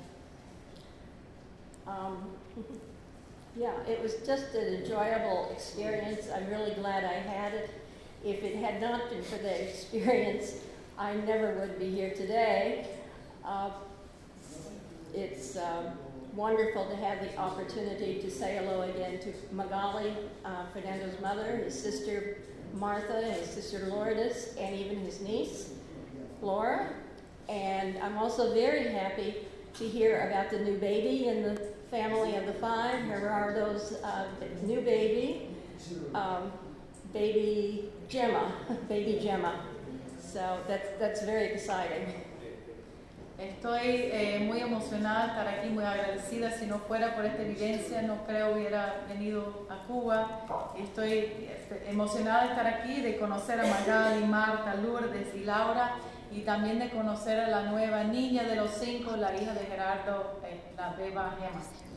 Yeah, it was just an enjoyable experience. I'm really glad I had it. If it had not been for the experience, I never would be here today. It's wonderful to have the opportunity to say hello again to Magali, Fernando's mother, his sister Martha, his sister Lourdes, and even his niece, Laura. And I'm also very happy to hear about the new baby in the family of the 5, Gerardo's new baby, baby Gemma. So that's very exciting. Estoy muy emocionada de estar aquí, muy agradecida. Si no fuera por esta evidencia, no creo hubiera venido a Cuba. Estoy emocionada de estar aquí, de conocer a Magali, Marta, Lourdes y Laura, y también de conocer a la nueva niña de los 5, la hija de Gerardo, la beba Gemma.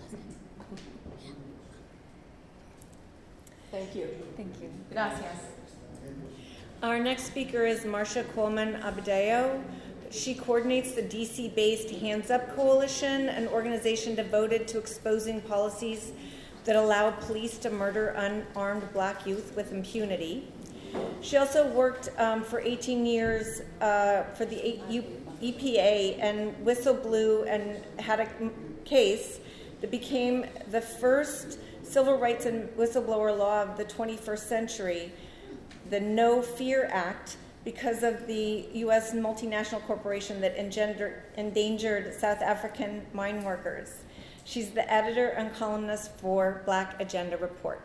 Thank you. Thank you. Gracias. Our next speaker is Marcia Coleman Abadeo. She coordinates the DC-based Hands Up Coalition, an organization devoted to exposing policies that allow police to murder unarmed black youth with impunity. She also worked for 18 years for the EPA and whistleblew and had a case that became the first civil rights and whistleblower law of the 21st century, the No Fear Act, because of the U.S. multinational corporation that endangered South African mine workers. She's the editor and columnist for Black Agenda Report.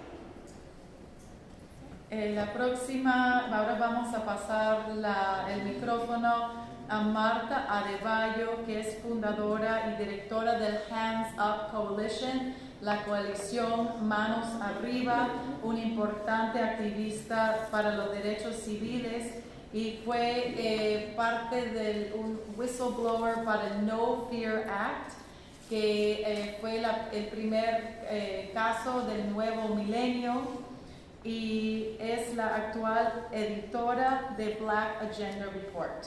La próxima, ahora vamos a pasar el micrófono a Marta Adebayo, que es fundadora y directora del Hands Up Coalition, la coalición Manos Arriba, una importante activista para los derechos civiles y fue parte de un whistleblower para el No Fear Act, que fue el primer caso del nuevo milenio, y es la actual editora de Black Agenda Report.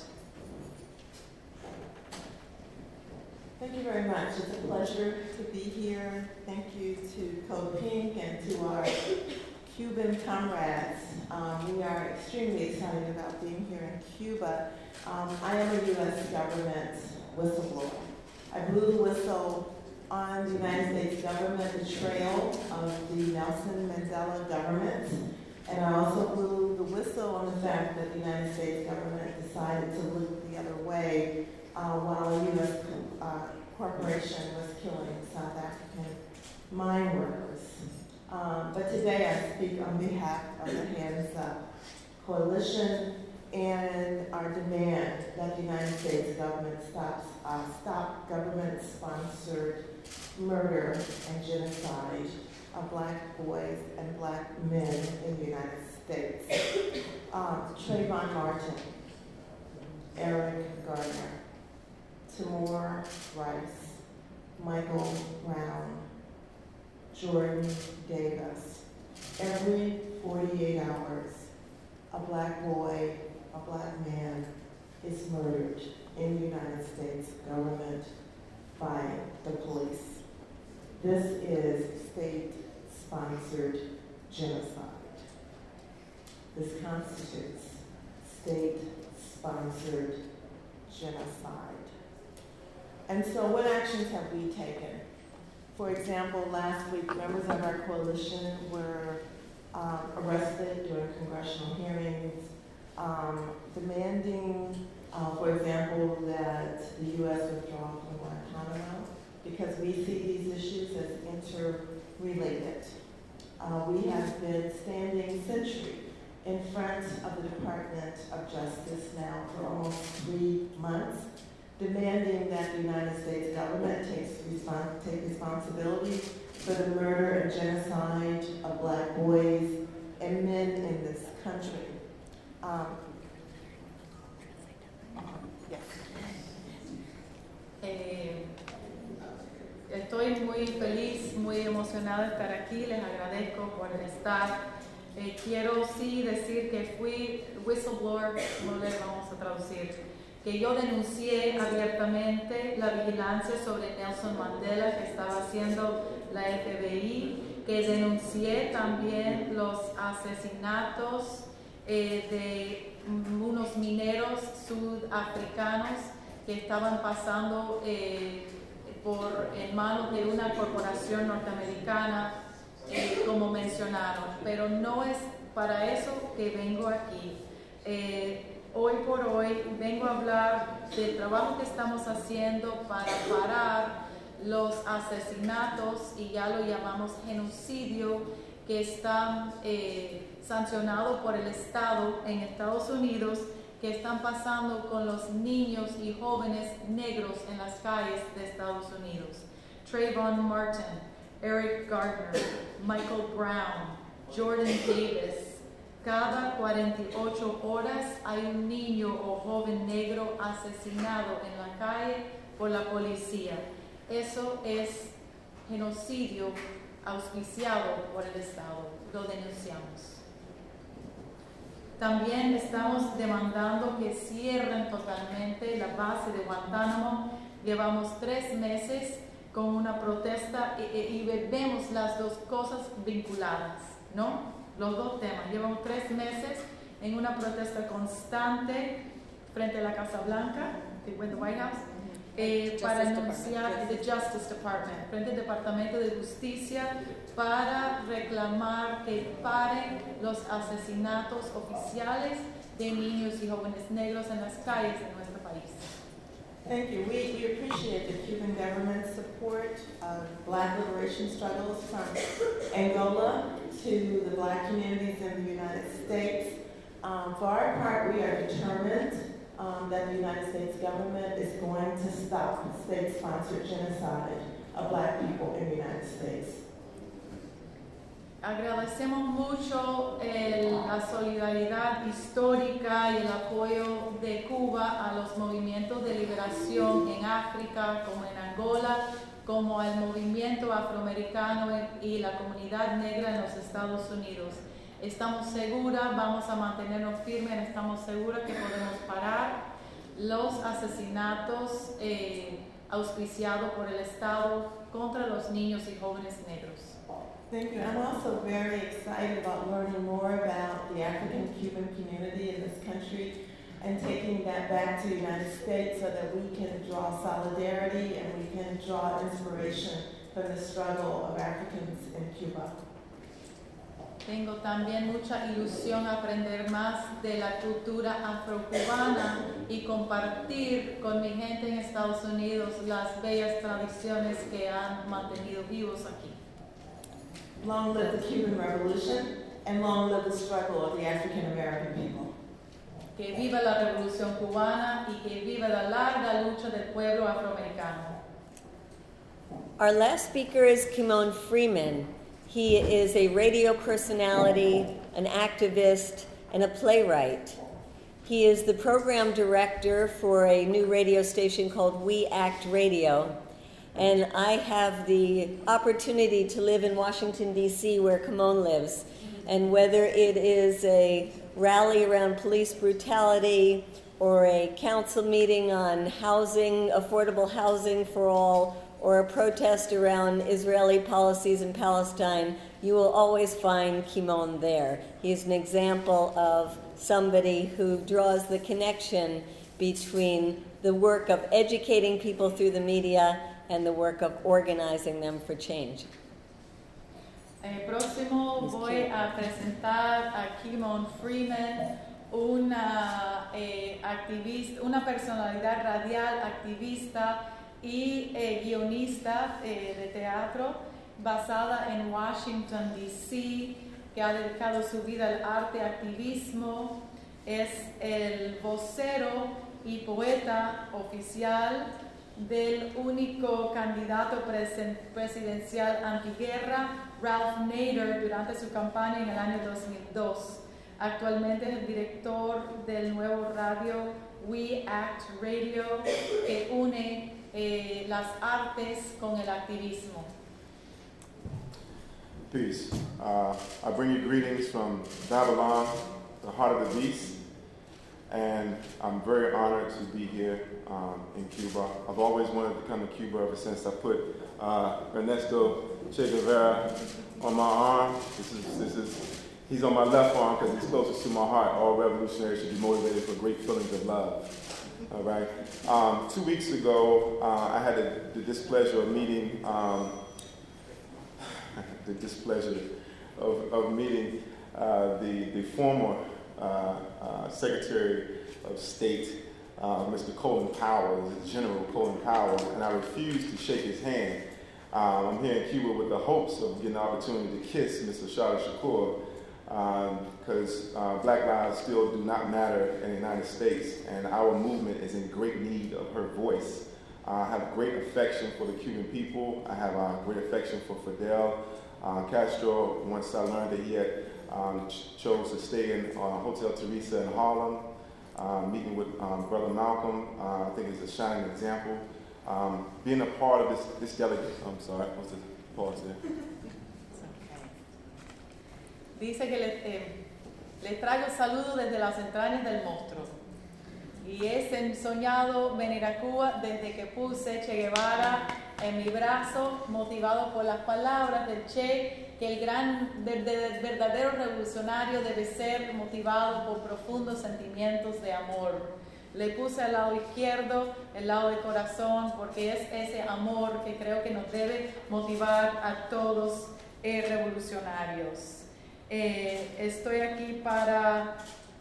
Thank you very much. It's a pleasure to be here. Thank you to Code Pink and to our Cuban comrades. We are extremely excited about being here in Cuba. I am a U.S. government whistleblower. I blew the whistle on the United States government, the trail of the Nelson Mandela government, and I also blew the whistle on the fact that the United States government decided to look the other way while a U.S. corporation was killing South African mine workers. But today I speak on behalf of the Hands Up Coalition and our demand that the United States government stop government-sponsored murder and genocide of black boys and black men in the United States. Trayvon Martin, Eric Gardner, Tamor Rice, Michael Brown, Jordan Davis. Every 48 hours, a black boy, a black man is murdered in the United States government by the police. This is state-sponsored genocide. This constitutes state-sponsored genocide. And so what actions have we taken? For example, last week, members of our coalition were arrested during congressional hearings, demanding, for example, that the U.S. withdraw from Guantanamo, because we see these issues as related. We have been standing sentry in front of the Department of Justice now for almost 3 months, demanding that the United States government take responsibility for the murder and genocide of Black boys and men in this country. Estoy muy feliz, muy emocionada de estar aquí. Les agradezco por estar. Quiero sí decir que fui whistleblower, no le vamos a traducir, que yo denuncié abiertamente la vigilancia sobre Nelson Mandela que estaba haciendo la FBI, que denuncié también los asesinatos de unos mineros sudafricanos que estaban pasando en manos de una corporación norteamericana, como mencionaron, pero no es para eso que vengo aquí. Hoy por hoy vengo a hablar del trabajo que estamos haciendo para parar los asesinatos, y ya lo llamamos genocidio, que están sancionados por el Estado en Estados Unidos, que están pasando con los niños y jóvenes negros en las calles de Estados Unidos. Trayvon Martin, Eric Gardner, Michael Brown, Jordan Davis. Cada 48 horas hay un niño o joven negro asesinado en la calle por la policía. Eso es genocidio auspiciado por el Estado. Lo denunciamos. También estamos demandando que cierren totalmente la base de Guantánamo. Llevamos 3 meses con una protesta y vemos las dos cosas vinculadas, ¿no? Los dos temas. Llevamos 3 meses en una protesta constante frente a la Casa Blanca, the White House, para denunciar the Justice Department, frente al Departamento de Justicia, para reclamar que paren los asesinatos oficiales de niños y jóvenes negros en las calles de nuestro país. Thank you. We appreciate the Cuban government's support of Black liberation struggles from Angola to the Black communities in the United States. For our part, we are determined that the United States government is going to stop state-sponsored genocide of Black people in the United States. Agradecemos mucho la solidaridad histórica y el apoyo de Cuba a los movimientos de liberación en África, como en Angola, como el movimiento afroamericano y la comunidad negra en los Estados Unidos. Estamos seguras, vamos a mantenernos firmes, estamos seguras que podemos parar los asesinatos auspiciados por el Estado contra los niños y jóvenes negros. Thank you. I'm also very excited about learning more about the African-Cuban community in this country and taking that back to the United States so that we can draw solidarity and we can draw inspiration from the struggle of Africans in Cuba. Tengo también mucha ilusión aprender más de la cultura afrocubana y compartir con mi gente en Estados Unidos las bellas tradiciones que han mantenido vivos aquí. Long live the Cuban Revolution and long live the struggle of the African American people. Que viva la Revolución Cubana y que viva la larga lucha del pueblo afroamericano. Our last speaker is Kimon Freeman. He is a radio personality, an activist, and a playwright. He is the program director for a new radio station called We Act Radio. And I have the opportunity to live in Washington, D.C., where Kimon lives. And whether it is a rally around police brutality or a council meeting on housing, affordable housing for all, or a protest around Israeli policies in Palestine, you will always find Kimon there. He's an example of somebody who draws the connection between the work of educating people through the media and the work of organizing them for change. Próximo voy a presentar a Kimon Freeman, una activista, una personalidad radial, activista y guionista de teatro. basada en Washington, D.C., que ha dedicado su vida al arte y activismo. Es el vocero y poeta oficial del único candidato presidencial antiguerra, Ralph Nader, durante su campaña en el año 2002. Actualmente es el director del nuevo radio We Act Radio, que une las artes con el activismo. Peace. I bring you greetings from Babylon, the heart of the beast, and I'm very honored to be here in Cuba. I've always wanted to come to Cuba ever since I put Ernesto Che Guevara on my arm. He's on my left arm because he's closest to my heart. All revolutionaries should be motivated for great feelings of love. All right. 2 weeks ago, I had the displeasure of meeting the former Secretary of State, Mr. Colin Powell, General Colin Powell, and I refused to shake his hand. I'm here in Cuba with the hopes of getting an opportunity to kiss Mr. Shadi Shakur, because Black lives still do not matter in the United States, and our movement is in great need of her voice. I have great affection for the Cuban people. I have great affection for Fidel Castro. Once I learned that he had chose to stay in Hotel Teresa in Harlem, meeting with Brother Malcolm, I think is a shining example. Being a part of this delegate, I'm sorry, what's the pause there? Dice que les traigo saludos desde las entrañas del monstruo. Y es soñado venir a Cuba desde que puse Che Guevara en mi brazo, motivado por las palabras del Che, que el verdadero revolucionario debe ser motivado por profundos sentimientos de amor. Le puse al lado izquierdo, el lado del corazón, porque es ese amor que creo que nos debe motivar a todos revolucionarios. Estoy aquí para...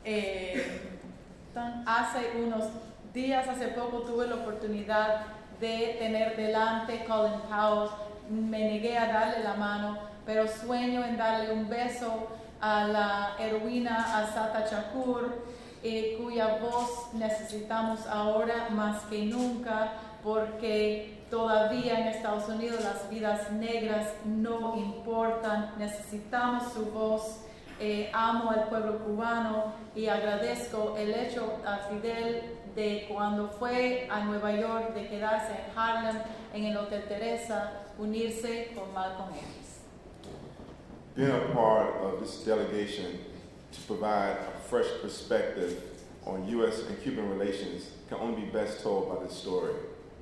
hace unos días, hace poco, tuve la oportunidad de tener delante Colin Powell. Me negué a darle la mano, pero sueño en darle un beso a la heroína Assata Shakur, cuya voz necesitamos ahora más que nunca, porque todavía en Estados Unidos las vidas negras no importan. Necesitamos su voz. Amo al pueblo cubano y agradezco el hecho a Fidel de cuando fue a Nueva York, de quedarse en Harlem, en el Hotel Teresa, unirse con Malcolm X. Being a part of this delegation to provide a fresh perspective on U.S. and Cuban relations can only be best told by this story.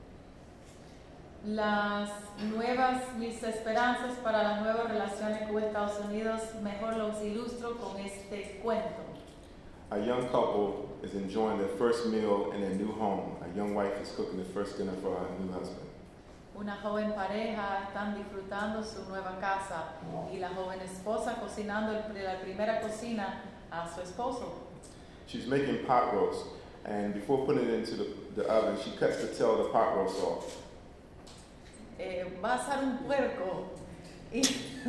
Mis esperanzas para las nuevas relaciones Cuba-Estados Unidos, mejor los ilustro con este cuento. A young couple is enjoying their first meal in their new home. A young wife is cooking the first dinner for her new husband. Una joven pareja están disfrutando su nueva casa y la joven esposa cocinando la primera cocina a su esposo. She's making pot roast, and before putting it into the oven, she cuts the tail of the pot roast off. Va a asar un puerco y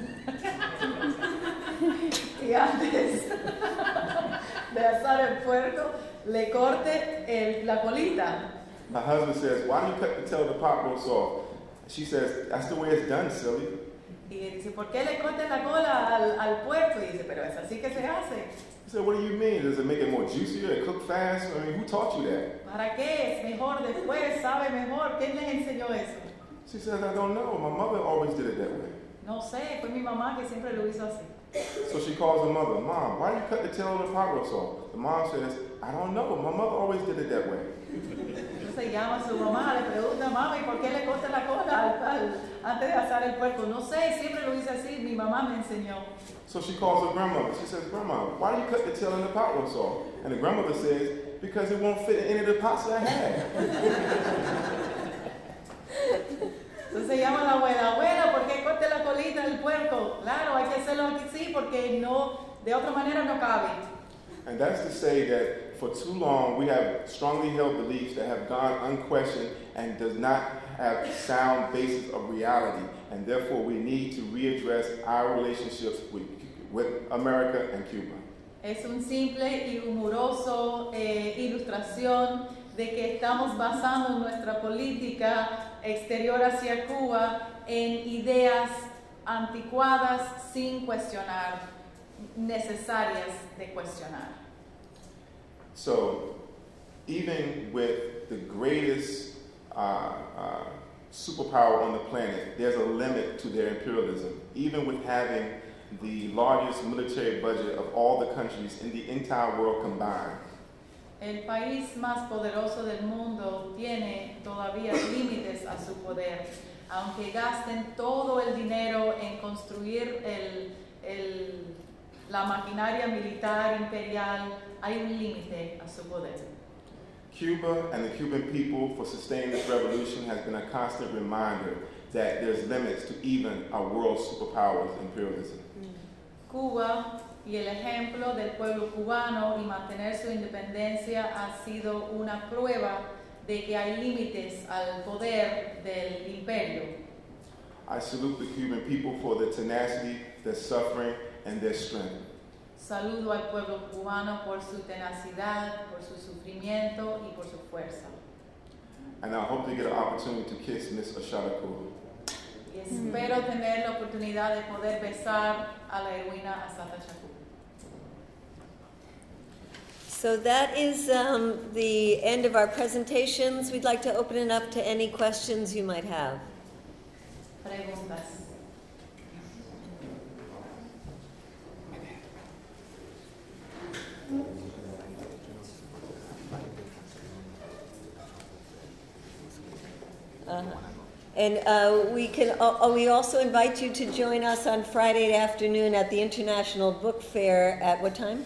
antes de asar el puerco le corte la colita. My husband says, "Why do you cut the tail of the pot roast off?" She says, "That's the way it's done, silly." Y dice, ¿por qué le cortas la cola al puerco? Y dice, pero es así que se hace. I said, "What do you mean? Does it make it more juicier? It cook fast? I mean, who taught you that?" ¿Para qué? Es mejor después, sabe mejor. ¿Quién les enseñó eso? She says, "I don't know. My mother always did it that way." No sé, fue mi mamá que siempre lo hizo así. So she calls her mother, "Mom, why do you cut the tail of the pot roast off?" The mom says, "I don't know. My mother always did it that way." Entonces llama a su mamá, le pregunta, mami, ¿por qué le corta la cola antes de asar el puerco? No sé, siempre lo hice así, mi mamá me enseñó. So she calls her grandmother. She says, "Grandma, why do you cut the tail of the pot roast off?" And the grandmother says, "Because it won't fit in any of the pots I have." Entonces llama a la abuela, ¿por qué corte la colita del puerco? Claro, hay que hacerlo aquí sí, porque no, de otra manera no cabe. And that's to say that for too long, we have strongly held beliefs that have gone unquestioned and does not have sound basis of reality, and therefore we need to readdress our relationships with America and Cuba. Es un simple y humoroso ilustración de que estamos basando nuestra política exterior hacia Cuba en ideas anticuadas sin cuestionar, necesarias de cuestionar. So, even with the greatest superpower on the planet, there's a limit to their imperialism. Even with having the largest military budget of all the countries in the entire world combined. El país más poderoso del mundo tiene todavía límites a su poder. Aunque gasten todo el dinero en construir la maquinaria militar imperial, hay un límite a su poder. Cuba and the Cuban people, for sustaining this revolution, has been a constant reminder that there's limits to even a world superpower's imperialism. Cuba y el ejemplo del pueblo cubano y mantener su independencia ha sido una prueba de que hay límites al poder del imperio. I salute the Cuban people for their tenacity, their suffering, and their strength. Saludo al pueblo cubano por su tenacidad, por su sufrimiento y por su fuerza. And I hope to get an opportunity to kiss Ms. Ashada Kulu. Y espero tener la oportunidad de poder besar a la heroína Assata Shakur. So that is the end of our presentations. We'd like to open it up to any questions you might have. Preguntas. And we also invite you to join us on Friday afternoon at the International Book Fair at what time?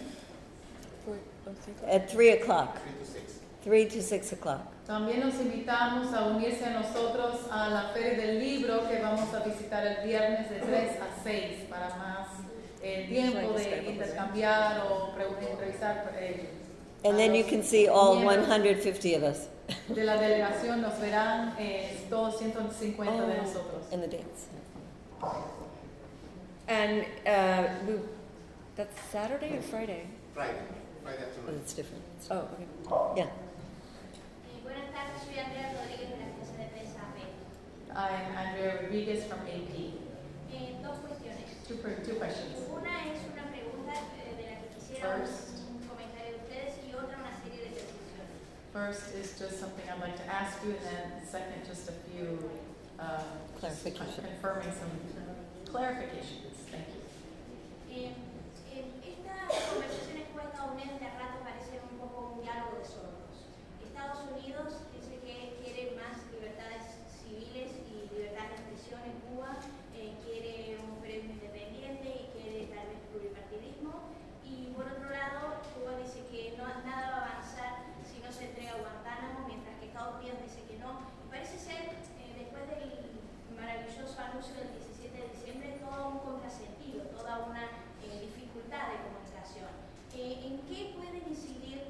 At 3 o'clock. 3 to 6 o'clock. También los invitamos a unirse a nosotros a la Feria del Libro que vamos a visitar el viernes de 3 a 6 para más tiempo de intercambiar o entrevistar. And then you can see all 150 of us. De la delegación nos verán todos 150 de nosotros. And the dance. And that's Saturday or Friday? Friday afternoon. Oh, it's different. Oh, okay. Yeah. Buenas tardes, soy Andrea Rodríguez de la Agencia de Prensa AP. I'm Andrea Rodriguez from AP. Dos cuestiones. Two questions. Una es una pregunta de la que quisiera un comentario de ustedes y otra una serie de precisiones. First is just something I'd like to ask you, and then second, just a few clarifications. Confirming some clarifications. Thank you. Estas conversaciones con Estados Unidos de rato parecen un poco un diálogo de sordos. Estados Unidos dice que quiere más libertades civiles y libertad de expresión en Cuba, quiere un periodismo independiente y quiere tal vez pluripartidismo. Y por otro lado, Cuba dice que nada va a avanzar si no se entrega a Guantánamo, mientras que Estados Unidos dice que no. Y parece ser, después del maravilloso anuncio del 17 de diciembre, todo un contrasentido, toda una dificultad de comunicación. ¿En qué pueden incidir?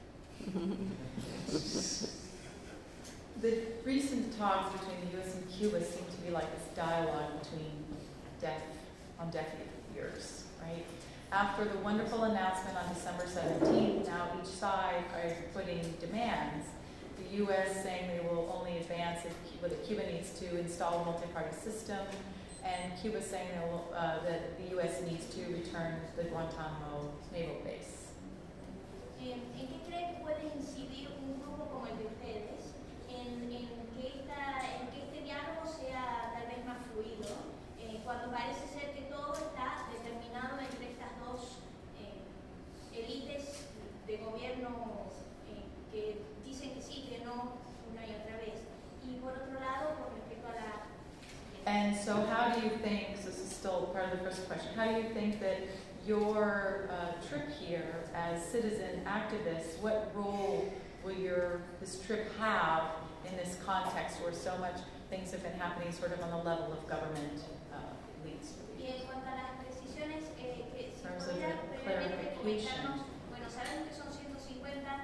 The recent talks between the U.S. and Cuba seem to be like this dialogue between deaf ears, right? After the wonderful announcement on December 17th, now each side is putting demands. The U.S. saying they will only advance if Cuba needs to install a multi-party system, and Cuba saying that the U.S. needs to return the Guantanamo naval base. ¿En qué cree que puede incidir un grupo como el de ustedes en que este diálogo sea tal vez más fluido, cuando parece ser que todo está determinado entre estas dos élites de gobierno que dicen que sí, que no, una y otra vez? Y por otro lado, con respecto a la... And so how do you think, so this is still part of the first question, how do you think that your trip here as citizen activists, what role will this trip have in this context where so much things have been happening sort of on the level of government leads? Y en cuanto a las precisiones, que si terms of podría the brevemente clarification. comentarnos, bueno, sabemos que son 150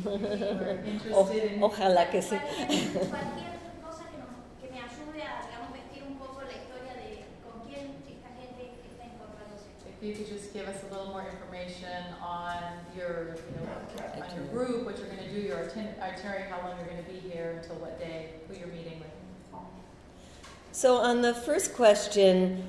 Ojalá que sí. Cualquier cosa que me ayude a, digamos, vestir un poco la historia de con quién esta gente está encontrándose. If you could just give us a little more information on your, on your group, what you're going to do, your itinerary, how long you're going to be here, until what day, who you're meeting with. So on the first question,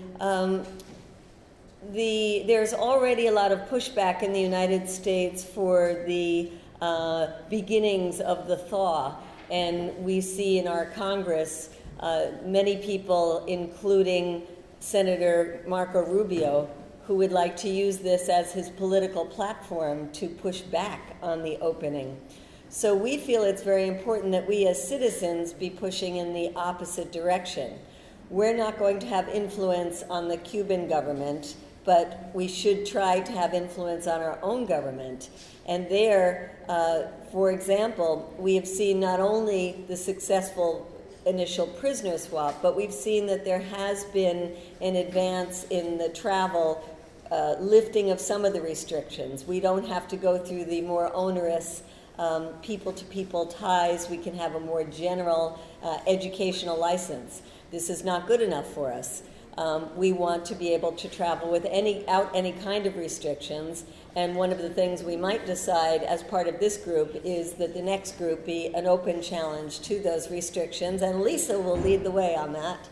there's already a lot of pushback in the United States for the beginnings of the thaw, and we see in our Congress many people, including Senator Marco Rubio, who would like to use this as his political platform to push back on the opening. So we feel it's very important that we as citizens be pushing in the opposite direction. We're not going to have influence on the Cuban government, but we should try to have influence on our own government. And there, for example, we have seen not only the successful initial prisoner swap, but we've seen that there has been an advance in the travel, lifting of some of the restrictions. We don't have to go through the more onerous people-to-people ties. We can have a more general educational license. This is not good enough for us. We want to be able to travel without any kind of restrictions, and one of the things we might decide as part of this group is that the next group be an open challenge to those restrictions, and Lisa will lead the way on that.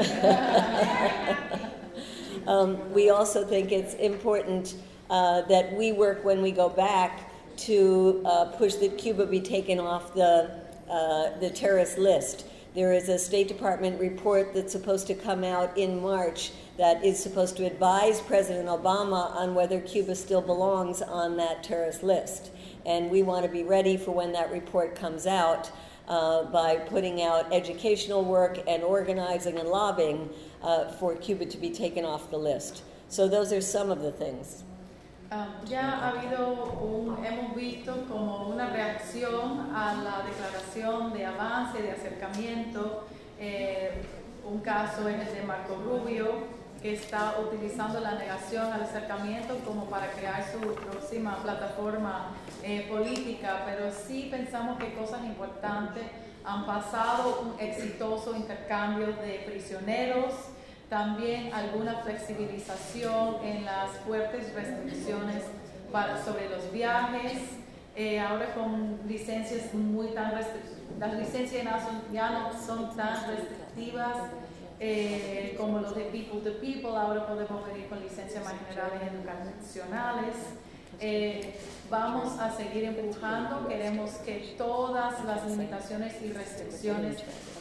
We also think it's important that we work when we go back to push that Cuba be taken off the terrorist list. There is a State Department report that's supposed to come out in March that is supposed to advise President Obama on whether Cuba still belongs on that terrorist list. And we want to be ready for when that report comes out by putting out educational work and organizing and lobbying for Cuba to be taken off the list. So those are some of the things. Ya hemos visto como una reacción a la declaración de avance, de acercamiento, un caso es el de Marco Rubio, que está utilizando la negación al acercamiento como para crear su próxima plataforma política, pero sí pensamos que cosas importantes han pasado, un exitoso intercambio de prisioneros, también alguna flexibilización en las fuertes restricciones sobre los viajes, ahora con licencias las licencias ya no son tan restrictivas como los de people to people, ahora podemos venir con licencias más generales educacionales. Vamos a seguir empujando, queremos que todas las limitaciones y restricciones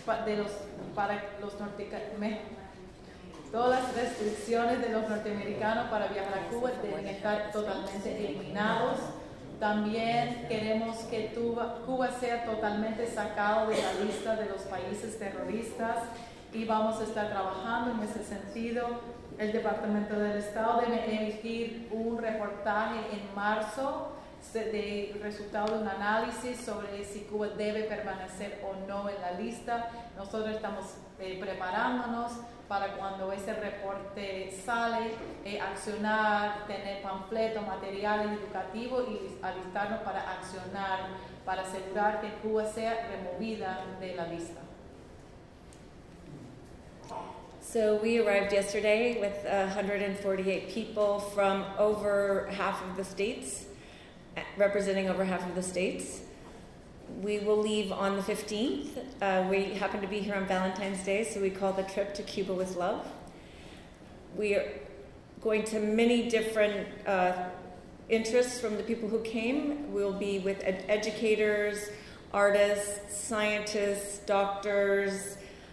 todas las restricciones de los norteamericanos para viajar a Cuba deben estar totalmente eliminados. También queremos que Cuba sea totalmente sacado de la lista de los países terroristas y vamos a estar trabajando en ese sentido. El Departamento del Estado debe emitir un reportaje en marzo de resultado de un análisis sobre si Cuba debe permanecer o no en la lista. Nosotros estamos preparándonos para cuando ese reporte sale, accionar, tener panfletos, materiales educativos y alistarnos para accionar, para asegurar que Cuba sea removida de la lista. So we arrived yesterday with 148 people from over half of the states, representing over half of the states. We will leave on the 15th. We happen to be here on Valentine's Day, so we call the trip to Cuba with Love. We are going to many different interests from the people who came. We'll be with educators, artists, scientists, doctors.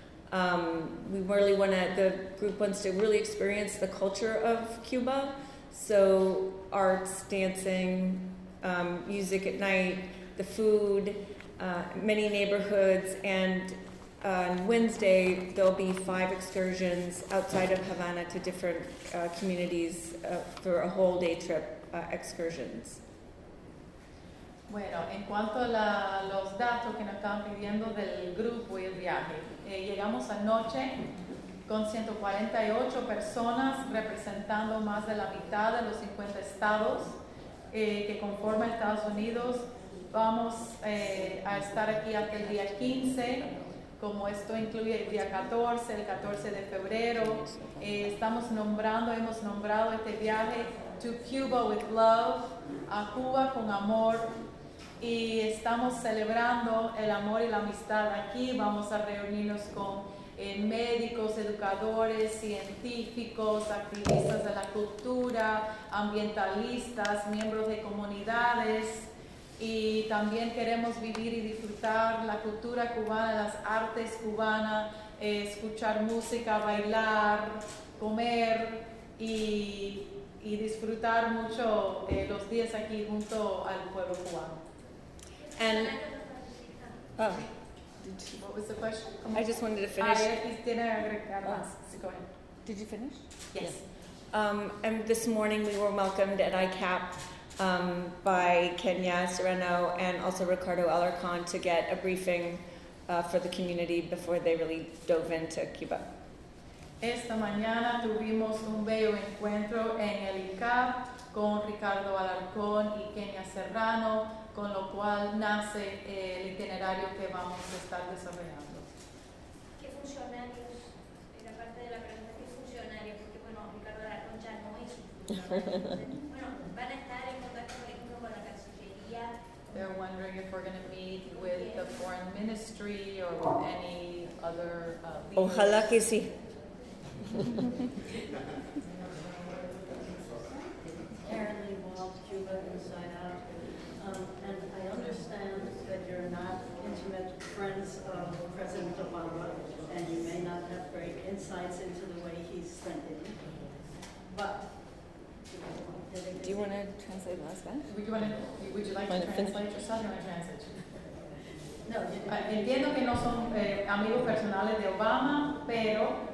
The group wants to really experience the culture of Cuba. So arts, dancing, music at night, the food, many neighborhoods, and on Wednesday there'll be 5 excursions outside of Havana to different communities for a whole day trip excursions. Bueno, en cuanto a los datos que nos estaban pidiendo del grupo y el viaje, llegamos anoche con 148 personas representando más de la mitad de los 50 estados que conforman Estados Unidos. Vamos a estar aquí hasta el día 15, como esto incluye el día 14, el 14 de febrero. Hemos nombrado este viaje To Cuba with Love, a Cuba con amor. Y estamos celebrando el amor y la amistad aquí. Vamos a reunirnos con médicos, educadores, científicos, activistas de la cultura, ambientalistas, miembros de comunidades. Y también queremos vivir y disfrutar la cultura cubana, las artes cubanas, escuchar música, bailar, comer y disfrutar mucho los días aquí junto al pueblo cubano. And What was the question? I just wanted to finish. Tiene agregar más. Sí, go ahead. Did you finish? Yes. And this morning we were welcomed at ICAP by Kenya Sereno and also Ricardo Alarcon to get a briefing for the community before they really dove into Cuba. Esta mañana tuvimos un bello encuentro en el ICAP con Ricardo Alarcón y Kenia Serrano, con lo cual nace el itinerario que vamos a estar desarrollando. ¿Qué funcionarios, en la parte de la pregunta, qué funcionarios? Porque bueno, Ricardo Alarcón ya no es un funcionario. Bueno, van a estar en contacto, por ejemplo, con la Cancillería. They're wondering if we're going to meet with the foreign ministry or with any other leaders. Ojalá que sí. Karen Lee Walsh, Cuba Inside Out. And I understand that you're not intimate friends of President Obama, and you may not have great insights into the way he's thinking. But Do you want to translate the last bit? Would you like to translate yourself? You want to translate? No, entiendo que no son amigos personales de Obama, pero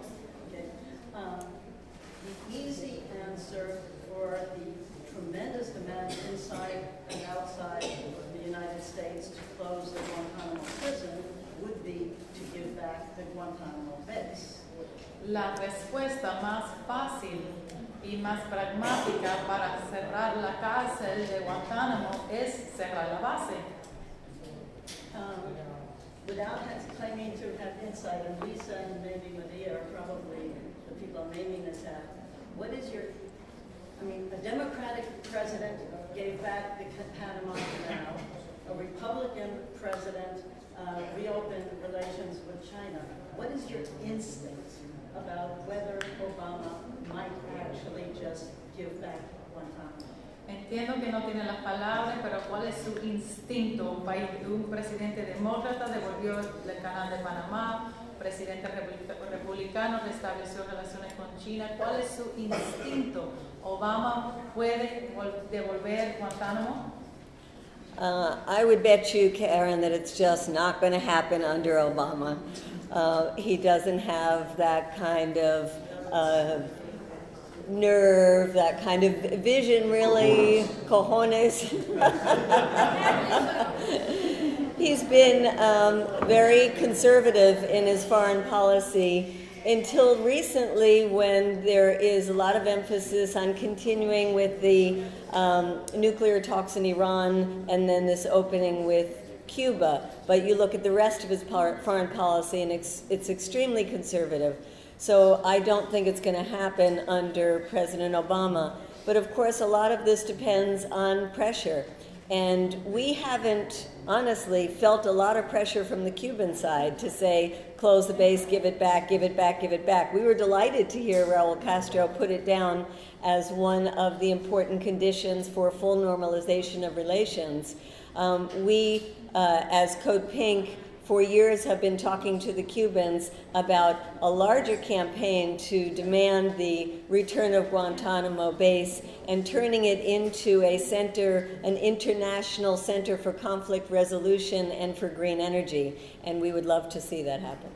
the easy answer for the tremendous demand inside and outside the United States to close the Guantanamo prison would be to give back the Guantanamo base. La respuesta más fácil y más pragmática para cerrar la cárcel de Guantánamo es cerrar la base. Without claiming to have insight, and Lisa and maybe Medea are probably the people I'm aiming this at, what is your, a Democratic president gave back the Panama Canal, a Republican president reopened relations with China. What is your instinct about whether Obama might actually just give back Guantanamo? Entiendo que no tiene las palabras, pero ¿cuál es su instinto? Un presidente demócrata devolvió el canal de Panamá, presidente republicano restableció relaciones con China. ¿Cuál es su instinto? ¿Obama puede devolver Guantánamo? I would bet you, Karen, that it's just not going to happen under Obama. He doesn't have that kind of nerve, that kind of vision, really, cojones. He's been very conservative in his foreign policy until recently, when there is a lot of emphasis on continuing with the nuclear talks in Iran and then this opening with Cuba. But you look at the rest of his foreign policy and it's extremely conservative. So I don't think it's going to happen under President Obama. But of course, a lot of this depends on pressure. And we haven't, honestly, felt a lot of pressure from the Cuban side to say, close the base, give it back, give it back, give it back. We were delighted to hear Raul Castro put it down as one of the important conditions for full normalization of relations. We, as Code Pink, for years have been talking to the Cubans about a larger campaign to demand the return of Guantanamo base and turning it into a center, an international center for conflict resolution and for green energy. And we would love to see that happen.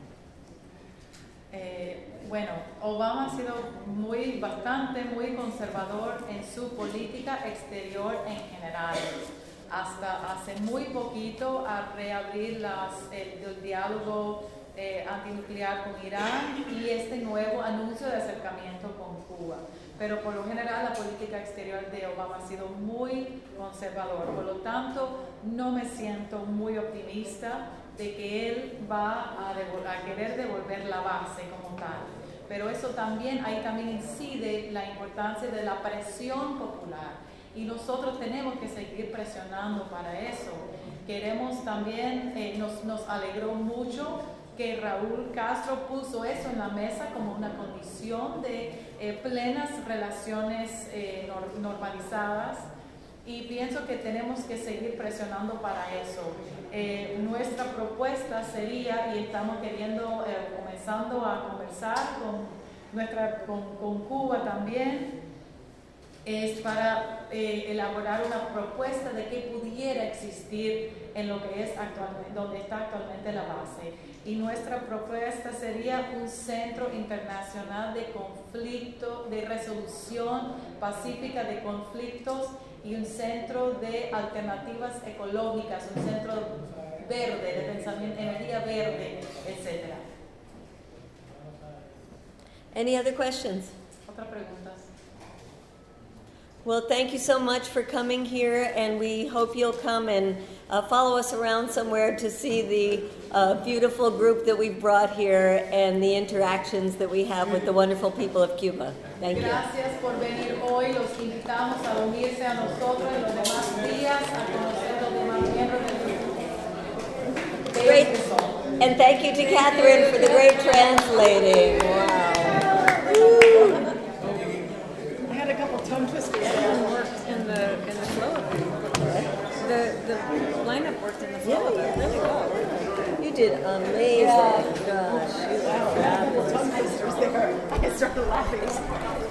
Bueno, Obama ha sido muy conservador en su política exterior en general. Hasta hace muy poquito, al reabrir el diálogo antinuclear con Irán y este nuevo anuncio de acercamiento con Cuba. Pero por lo general la política exterior de Obama ha sido muy conservadora. Por lo tanto, no me siento muy optimista de que él va a querer devolver la base como tal. Pero eso también, ahí también incide la importancia de la presión popular. Y nosotros tenemos que seguir presionando para eso. Queremos también, nos alegró mucho que Raúl Castro puso eso en la mesa como una condición de plenas relaciones normalizadas, y pienso que tenemos que seguir presionando para eso. Nuestra propuesta sería, y estamos comenzando a conversar con Cuba también, es para elaborar una propuesta de qué pudiera existir en lo que es actualmente, donde está actualmente la base. Y nuestra propuesta sería un centro internacional de conflicto, de resolución pacífica de conflictos, y un centro de alternativas ecológicas, un centro verde, de pensamiento, energía verde, etc. Any other questions? Otras preguntas. Well, thank you so much for coming here, and we hope you'll come and follow us around somewhere to see the beautiful group that we've brought here and the interactions that we have with the wonderful people of Cuba. Thank you. Gracias por venir hoy. Los invitamos a unirse a nosotros en los demás días, a conocer los demás miembros del Great. And thank you to Catherine for the great translating. Wow. I had a couple tongue twisters that worked in the flow of it. The lineup worked in the flow of it really well. You did amazing. Gosh, you were fabulous. Tongue twisters there. I started laughing.